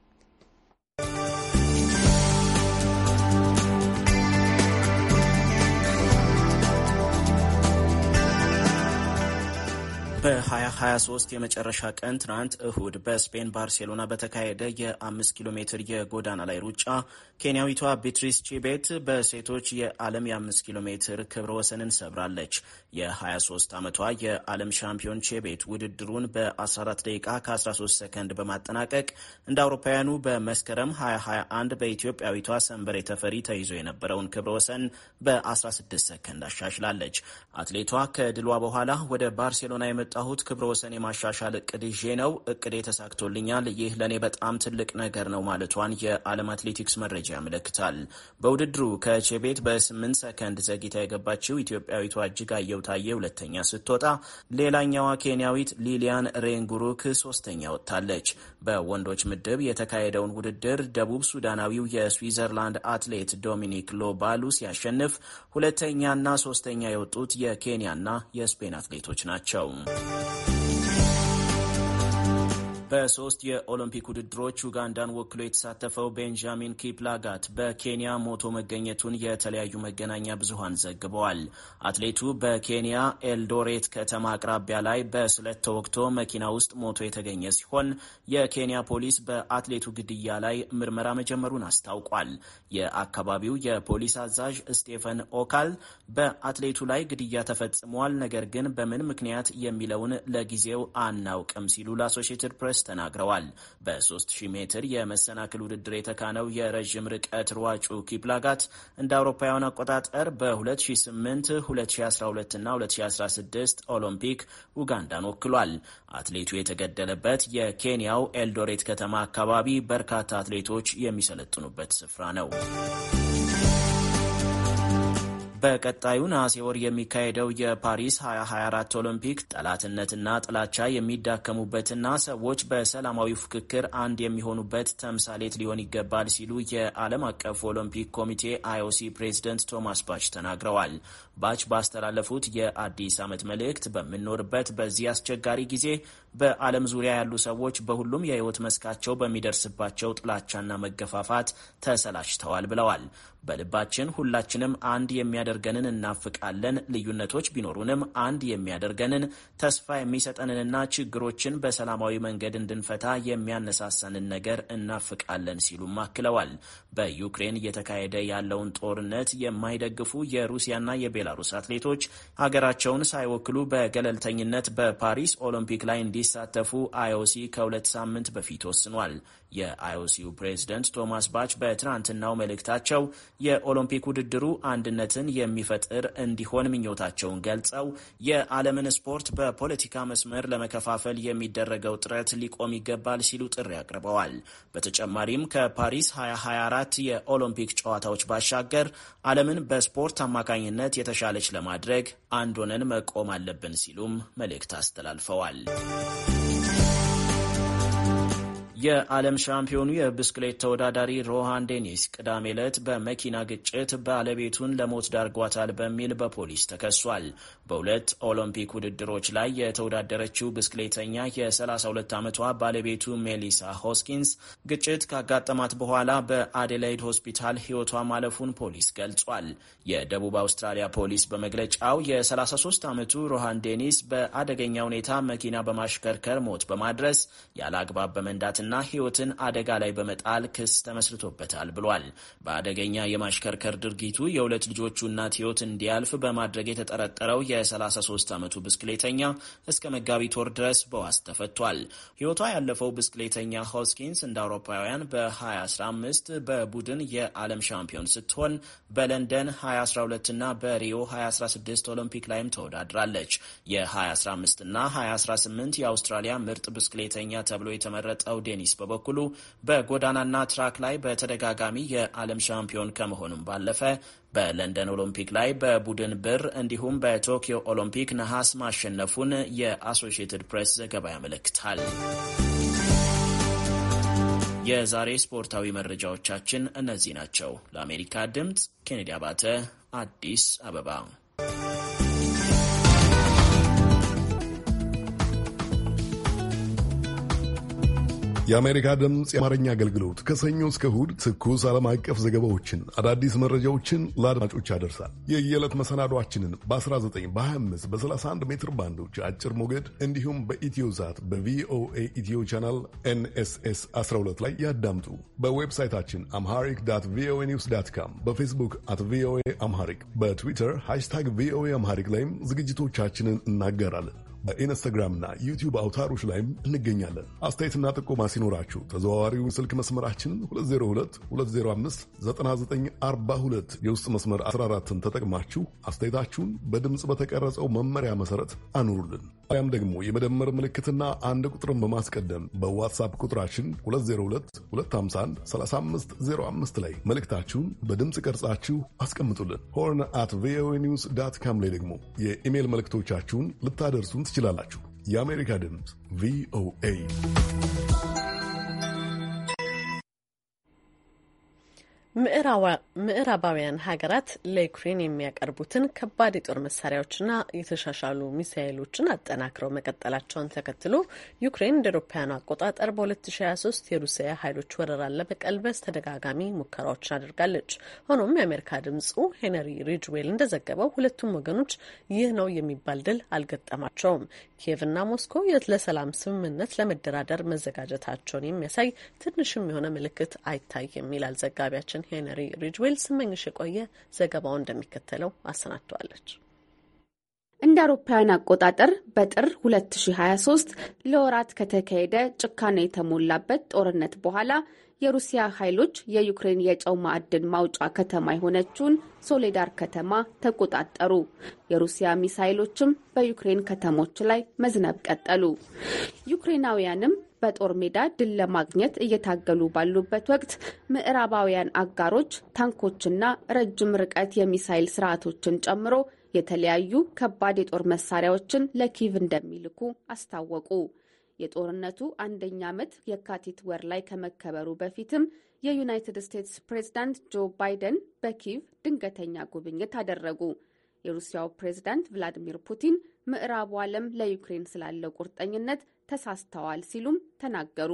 በ2023 የመጨረሻ ቀን ትናንት እሁድ በስፔን ባርሴሎና በተካሄደ የ5 ኪሎ ሜትር የጎዳና ላይ ሩጫ ኬንያዊቷ ቢትሪስ ቺቤት በሴቶች የዓለም የ5 ኪሎ ሜትር ክብረ ወሰንን ሰብራለች። የ23 ዓመቷ የዓለም ሻምፒዮን ቺቤት ውድድሩን በ14 ደቂቃ ከ13 ሰከንድ በማጠናቀቅ እንደ አውሮፓውያኑ በመስከረም 2021 በኢትዮጵያዊቷ ሰንበሬ ተፈሪ ተይዞ የነበረውን ክብረ ወሰን በ16 ሰከንድ አሻሽላለች። አትሌቷ ከድሏ በኋላ ወደ ባርሴሎና የመጣሁት ክብረ ወሰን የማሻሻል እቅድ ይዤ ነው። እቅዴ ተሳክቶልኛል። ይህ ለእኔ በጣም ትልቅ ነገር ነው ማለቷን የዓለም አትሌቲክስ መረጃ ያመለክታል። በውድድሩ ከቼቤት በ8 ሰከንድ ዘግይታ የገባችው ኢትዮጵያዊቷ እጅጋየሁ ታዬ ሁለተኛ ስትወጣ፣ ሌላኛዋ ኬንያዊት ሊሊያን ሬንጉሩክ ሶስተኛ ወጥታለች። በወንዶች ምድብ የተካሄደውን ውድድር ደቡብ ሱዳናዊው የስዊዘርላንድ አትሌት ዶሚኒክ ሎባሉ ሲያሸንፍ፣ ሁለተኛና ሶስተኛ የወጡት የኬንያና የስፔን አትሌቶች ናቸው። በሶስት የኦሎምፒክ ውድድሮች ኡጋንዳን ወክሎ የተሳተፈው ቤንጃሚን ኪፕላጋት በኬንያ ሞቶ መገኘቱን የተለያዩ መገናኛ ብዙሃን ዘግበዋል። አትሌቱ በኬንያ ኤልዶሬት ከተማ አቅራቢያ ላይ በስለት ተወግቶ መኪና ውስጥ ሞቶ የተገኘ ሲሆን የኬንያ ፖሊስ በአትሌቱ ግድያ ላይ ምርመራ መጀመሩን አስታውቋል። የአካባቢው የፖሊስ አዛዥ ስቴፈን ኦካል በአትሌቱ ላይ ግድያ ተፈጽሟል፣ ነገር ግን በምን ምክንያት የሚለውን ለጊዜው አናውቅም ሲሉ ለአሶሺየትድ ፕሬስ ተናግረዋል። በ3000 ሜትር የመሰናክል ውድድር የተካነው የረዥም ርቀት ሯጩ ኪፕላጋት እንደ አውሮፓውያን አቆጣጠር በ2008፣ 2012 እና 2016 ኦሎምፒክ ኡጋንዳን ወክሏል። አትሌቱ የተገደለበት የኬንያው ኤልዶሬት ከተማ አካባቢ በርካታ አትሌቶች የሚሰለጥኑበት ስፍራ ነው። በቀጣዩ ነሐሴ ወር የሚካሄደው የፓሪስ 2024 ኦሎምፒክ ጠላትነትና ጥላቻ የሚዳከሙበትና ሰዎች በሰላማዊ ፍክክር አንድ የሚሆኑበት ተምሳሌት ሊሆን ይገባል ሲሉ የዓለም አቀፍ ኦሎምፒክ ኮሚቴ IOC ፕሬዝደንት ቶማስ ባች ተናግረዋል። ባች ባስተላለፉት የአዲስ ዓመት መልእክት በምንኖርበት በዚህ አስቸጋሪ ጊዜ በዓለም ዙሪያ ያሉ ሰዎች በሁሉም የህይወት መስካቸው በሚደርስባቸው ጥላቻና መገፋፋት ተሰላችተዋል ብለዋል። በልባችን ሁላችንም አንድ የሚያደርገንን እናፍቃለን። ልዩነቶች ቢኖሩንም አንድ የሚያደርገንን ተስፋ የሚሰጠንንና ችግሮችን በሰላማዊ መንገድ እንድንፈታ የሚያነሳሳንን ነገር እናፍቃለን ሲሉም አክለዋል። በዩክሬን እየተካሄደ ያለውን ጦርነት የማይደግፉ የሩሲያና የቤላሩስ አትሌቶች ሀገራቸውን ሳይወክሉ በገለልተኝነት በፓሪስ ኦሎምፒክ ላይ እንዲሳተፉ IOC ከ2 ሳምንት በፊት ወስኗል። የIOCው ፕሬዝደንት ቶማስ ባች በትናንትናው መልእክታቸው የኦሎምፒክ ውድድሩ አንድነትን የሚፈጥር እንዲሆን ምኞታቸውን ገልጸው የዓለምን ስፖርት በፖለቲካ መስመር ለመከፋፈል የሚደረገው ጥረት ሊቆም ይገባል ሲሉ ጥሪ አቅርበዋል። በተጨማሪም ከፓሪስ 2024 የኦሎምፒክ ጨዋታዎች ባሻገር ዓለምን በስፖርት አማካኝነት የተሻለች ለማድረግ አንድ ሆነን መቆም አለብን ሲሉም መልእክት አስተላልፈዋል። የዓለም ሻምፒዮኑ የብስክሌት ተወዳዳሪ ሮሃን ዴኒስ ቅዳሜ ዕለት በመኪና ግጭት ባለቤቱን ለሞት ዳርጓታል በሚል በፖሊስ ተከሷል። በሁለት ኦሎምፒክ ውድድሮች ላይ የተወዳደረችው ብስክሌተኛ የ32 ዓመቷ ባለቤቱ ሜሊሳ ሆስኪንስ ግጭት ካጋጠማት በኋላ በአዴላይድ ሆስፒታል ሕይወቷ ማለፉን ፖሊስ ገልጿል። የደቡብ አውስትራሊያ ፖሊስ በመግለጫው የ33 ዓመቱ ሮሃን ዴኒስ በአደገኛ ሁኔታ መኪና በማሽከርከር ሞት በማድረስ ያለ አግባብ በመንዳትና ሕይወትን አደጋ ላይ በመጣል ክስ ተመስርቶበታል ብሏል። በአደገኛ የማሽከርከር ድርጊቱ የሁለት ልጆቹ እናት ሕይወት እንዲያልፍ በማድረግ የተጠረጠረው የ33 ዓመቱ ብስክሌተኛ እስከ መጋቢት ወር ድረስ በዋስ ተፈቷል። ሕይወቷ ያለፈው ብስክሌተኛ ሆስኪንስ እንደ አውሮፓውያን በ2015 በቡድን የዓለም ሻምፒዮን ስትሆን በለንደን 2012 እና በሪዮ 2016 ኦሎምፒክ ላይም ተወዳድራለች። የ2015 እና 2018 የአውስትራሊያ ምርጥ ብስክሌተኛ ተብሎ የተመረጠው ዴኒስ በበኩሉ በጎዳናና ትራክ ላይ በተደጋጋሚ የዓለም ሻምፒዮን ከመሆኑም ባለፈ በለንደን ኦሎምፒክ ላይ በቡድን ብር እንዲሁም በቶኪዮ ኦሎምፒክ ነሐስ ማሸነፉን የአሶሺየትድ ፕሬስ ዘገባ ያመለክታል። የዛሬ ስፖርታዊ መረጃዎቻችን እነዚህ ናቸው። ለአሜሪካ ድምፅ ኬኔዲ አባተ፣ አዲስ አበባ። የአሜሪካ ድምፅ የአማርኛ አገልግሎት ከሰኞ እስከ እሁድ ትኩስ ዓለም አቀፍ ዘገባዎችን፣ አዳዲስ መረጃዎችን ለአድማጮች ያደርሳል። የየዕለት መሰናዷችንን በ19 በ25 በ31 ሜትር ባንዶች አጭር ሞገድ እንዲሁም በኢትዮሳት በቪኦኤ ኢትዮ ቻናል NSS 12 ላይ ያዳምጡ። በዌብሳይታችን አምሃሪክ ዳት ቪኦኤ ኒውስ ዳት ካም፣ በፌስቡክ አት ቪኦኤ አምሃሪክ፣ በትዊተር ሃሽታግ ቪኦኤ አምሃሪክ ላይም ዝግጅቶቻችንን እናጋራለን። በኢንስታግራምና ዩቲዩብ አውታሮች ላይም እንገኛለን። አስተያየትና ጥቆማ ሲኖራችሁ ተዘዋዋሪው ስልክ መስመራችን 2022059942 የውስጥ መስመር 14ን ተጠቅማችሁ አስተያየታችሁን በድምፅ በተቀረጸው መመሪያ መሰረት አኑሩልን። ያም ደግሞ የመደመር ምልክትና አንድ ቁጥርን በማስቀደም በዋትሳፕ ቁጥራችን 2022513505 ላይ መልእክታችሁን በድምፅ ቀርጻችሁ አስቀምጡልን። ሆርን አት ቪኦኤ ኒውስ ዳት ካም ላይ ደግሞ የኢሜይል መልእክቶቻችሁን ልታደርሱን ትችላላችሁ። የአሜሪካ ድምፅ ቪኦኤ። ምዕራባውያን ሀገራት ለዩክሬን የሚያቀርቡትን ከባድ የጦር መሳሪያዎችና የተሻሻሉ ሚሳይሎችን አጠናክረው መቀጠላቸውን ተከትሎ ዩክሬን እንደ አውሮፓውያኑ አቆጣጠር በ2023 የሩሲያ ኃይሎች ወረራን ለመቀልበስ ተደጋጋሚ ሙከራዎችን አድርጋለች። ሆኖም የአሜሪካ ድምጹ ሄነሪ ሪጅዌል እንደዘገበው ሁለቱም ወገኖች ይህ ነው የሚባል ድል አልገጠማቸውም። ኪየቭና ሞስኮ ለሰላም ስምምነት ለመደራደር መዘጋጀታቸውን የሚያሳይ ትንሽም የሆነ ምልክት አይታይም ይላል ዘጋቢያችን ሄነሪ ሪጅዌል። ስመኝሽ የቆየ ዘገባው እንደሚከተለው አሰናድተዋለች። እንደ አውሮፓውያን አቆጣጠር በጥር 2023 ለወራት ከተካሄደ ጭካኔ የተሞላበት ጦርነት በኋላ የሩሲያ ኃይሎች የዩክሬን የጨው ማዕድን ማውጫ ከተማ የሆነችውን ሶሌዳር ከተማ ተቆጣጠሩ። የሩሲያ ሚሳይሎችም በዩክሬን ከተሞች ላይ መዝነብ ቀጠሉ። ዩክሬናውያንም በጦር ሜዳ ድል ለማግኘት እየታገሉ ባሉበት ወቅት ምዕራባውያን አጋሮች ታንኮችና ረጅም ርቀት የሚሳይል ስርዓቶችን ጨምሮ የተለያዩ ከባድ የጦር መሳሪያዎችን ለኪቭ እንደሚልኩ አስታወቁ። የጦርነቱ አንደኛ ዓመት የካቲት ወር ላይ ከመከበሩ በፊትም የዩናይትድ ስቴትስ ፕሬዝዳንት ጆ ባይደን በኪቭ ድንገተኛ ጉብኝት አደረጉ። የሩሲያው ፕሬዝዳንት ቭላዲሚር ፑቲን ምዕራቡ ዓለም ለዩክሬን ስላለው ቁርጠኝነት ተሳስተዋል ሲሉም ተናገሩ።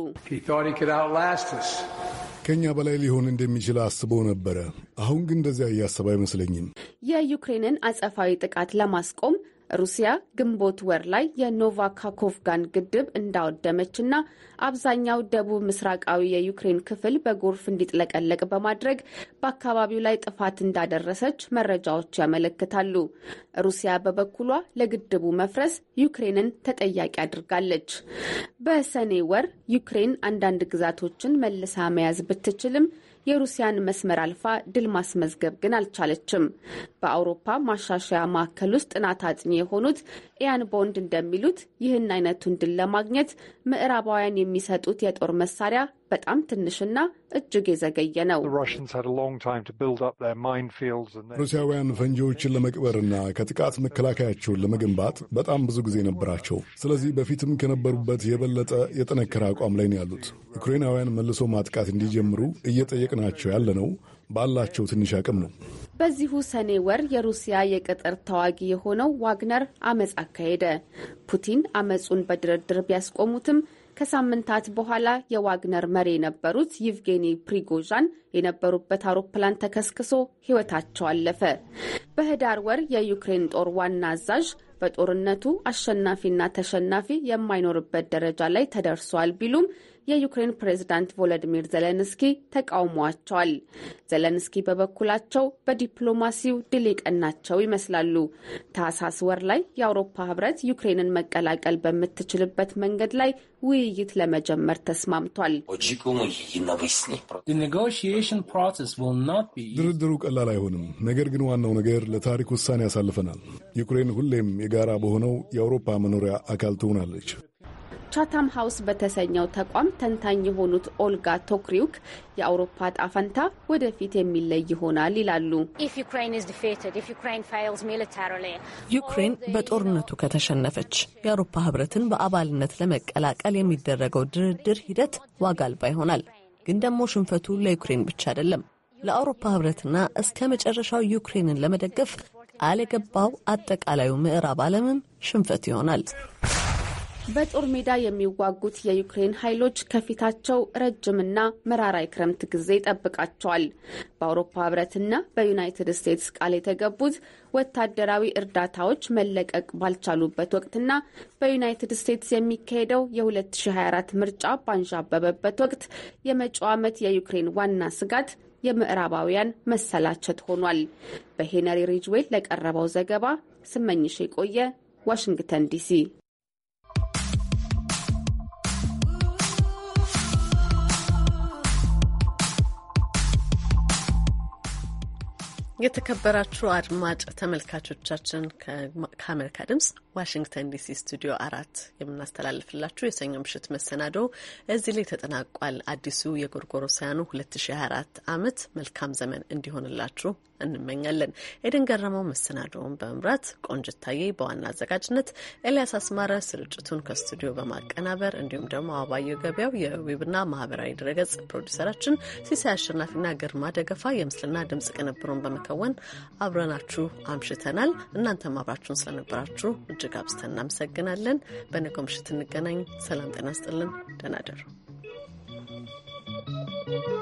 ከኛ በላይ ሊሆን እንደሚችል አስበው ነበረ። አሁን ግን እንደዚያ እያሰበ አይመስለኝም። የዩክሬንን አጸፋዊ ጥቃት ለማስቆም ሩሲያ ግንቦት ወር ላይ የኖቫካኮቭጋን ግድብ እንዳወደመችና አብዛኛው ደቡብ ምስራቃዊ የዩክሬን ክፍል በጎርፍ እንዲጥለቀለቅ በማድረግ በአካባቢው ላይ ጥፋት እንዳደረሰች መረጃዎች ያመለክታሉ። ሩሲያ በበኩሏ ለግድቡ መፍረስ ዩክሬንን ተጠያቂ አድርጋለች። በሰኔ ወር ዩክሬን አንዳንድ ግዛቶችን መልሳ መያዝ ብትችልም የሩሲያን መስመር አልፋ ድል ማስመዝገብ ግን አልቻለችም። በአውሮፓ ማሻሻያ ማዕከል ውስጥ ጥናት አጥኚ የሆኑት ኢያን ቦንድ እንደሚሉት ይህን አይነቱን ድል ለማግኘት ምዕራባውያን የሚሰጡት የጦር መሳሪያ በጣም ትንሽና እጅግ የዘገየ ነው። ሩሲያውያን ፈንጂዎችን ለመቅበርና ከጥቃት መከላከያቸውን ለመገንባት በጣም ብዙ ጊዜ ነበራቸው። ስለዚህ በፊትም ከነበሩበት የበለጠ የጠነከረ አቋም ላይ ነው ያሉት። ዩክሬናውያን መልሶ ማጥቃት እንዲጀምሩ እየጠየቅናቸው ያለነው ባላቸው ትንሽ አቅም ነው። በዚሁ ሰኔ ወር የሩሲያ የቅጥር ተዋጊ የሆነው ዋግነር አመፅ አካሄደ። ፑቲን አመፁን በድርድር ቢያስቆሙትም ከሳምንታት በኋላ የዋግነር መሪ የነበሩት ይቭጌኒ ፕሪጎዣን የነበሩበት አውሮፕላን ተከስክሶ ሕይወታቸው አለፈ። በህዳር ወር የዩክሬን ጦር ዋና አዛዥ በጦርነቱ አሸናፊና ተሸናፊ የማይኖርበት ደረጃ ላይ ተደርሷል ቢሉም የዩክሬን ፕሬዝዳንት ቮሎዲሚር ዜሌንስኪ ተቃውሟቸዋል። ዜሌንስኪ በበኩላቸው በዲፕሎማሲው ድል የቀናቸው ይመስላሉ። ታህሳስ ወር ላይ የአውሮፓ ህብረት ዩክሬንን መቀላቀል በምትችልበት መንገድ ላይ ውይይት ለመጀመር ተስማምቷል። ድርድሩ ቀላል አይሆንም። ነገር ግን ዋናው ነገር ለታሪክ ውሳኔ ያሳልፈናል። ዩክሬን ሁሌም የጋራ በሆነው የአውሮፓ መኖሪያ አካል ትሆናለች። ቻታም ሀውስ በተሰኘው ተቋም ተንታኝ የሆኑት ኦልጋ ቶክሪውክ የአውሮፓ ጣፈንታ ወደፊት የሚለይ ይሆናል ይላሉ። ዩክሬን በጦርነቱ ከተሸነፈች የአውሮፓ ህብረትን በአባልነት ለመቀላቀል የሚደረገው ድርድር ሂደት ዋጋ አልባ ይሆናል። ግን ደግሞ ሽንፈቱ ለዩክሬን ብቻ አይደለም፣ ለአውሮፓ ህብረትና እስከ መጨረሻው ዩክሬንን ለመደገፍ ቃል የገባው አጠቃላዩ ምዕራብ ዓለምም ሽንፈት ይሆናል። በጦር ሜዳ የሚዋጉት የዩክሬን ኃይሎች ከፊታቸው ረጅምና መራራ የክረምት ጊዜ ይጠብቃቸዋል። በአውሮፓ ሕብረትና በዩናይትድ ስቴትስ ቃል የተገቡት ወታደራዊ እርዳታዎች መለቀቅ ባልቻሉበት ወቅትና በዩናይትድ ስቴትስ የሚካሄደው የ2024 ምርጫ ባንዣበበበት ወቅት የመጪው ዓመት የዩክሬን ዋና ስጋት የምዕራባውያን መሰላቸት ሆኗል። በሄነሪ ሪጅዌል ለቀረበው ዘገባ ስመኝሽ የቆየ ዋሽንግተን ዲሲ። የተከበራችሁ አድማጭ ተመልካቾቻችን ከአሜሪካ ድምጽ ዋሽንግተን ዲሲ ስቱዲዮ 4 የምናስተላልፍላችሁ የሰኞ ምሽት መሰናዶ እዚህ ላይ ተጠናቋል። አዲሱ የጎርጎሮሳውያኑ 2024 ዓመት መልካም ዘመን እንዲሆንላችሁ እንመኛለን። ኤደን ገረመው መሰናዶውን በመምራት ቆንጅታዬ በዋና አዘጋጅነት፣ ኤልያስ አስማረ ስርጭቱን ከስቱዲዮ በማቀናበር እንዲሁም ደግሞ አባየው ገበያው የዌብና ማህበራዊ ድረገጽ ፕሮዲሰራችን፣ ሲሳይ አሸናፊና ግርማ ደገፋ የምስልና ድምጽ ቅንብሩን በመከወን አብረናችሁ አምሽተናል። እናንተም አብራችሁን ስለነበራችሁ እጅግ አብዝተን እናመሰግናለን። በነገው ምሽት እንገናኝ። ሰላም ጤና ስጥልን። ደህና እደሩ።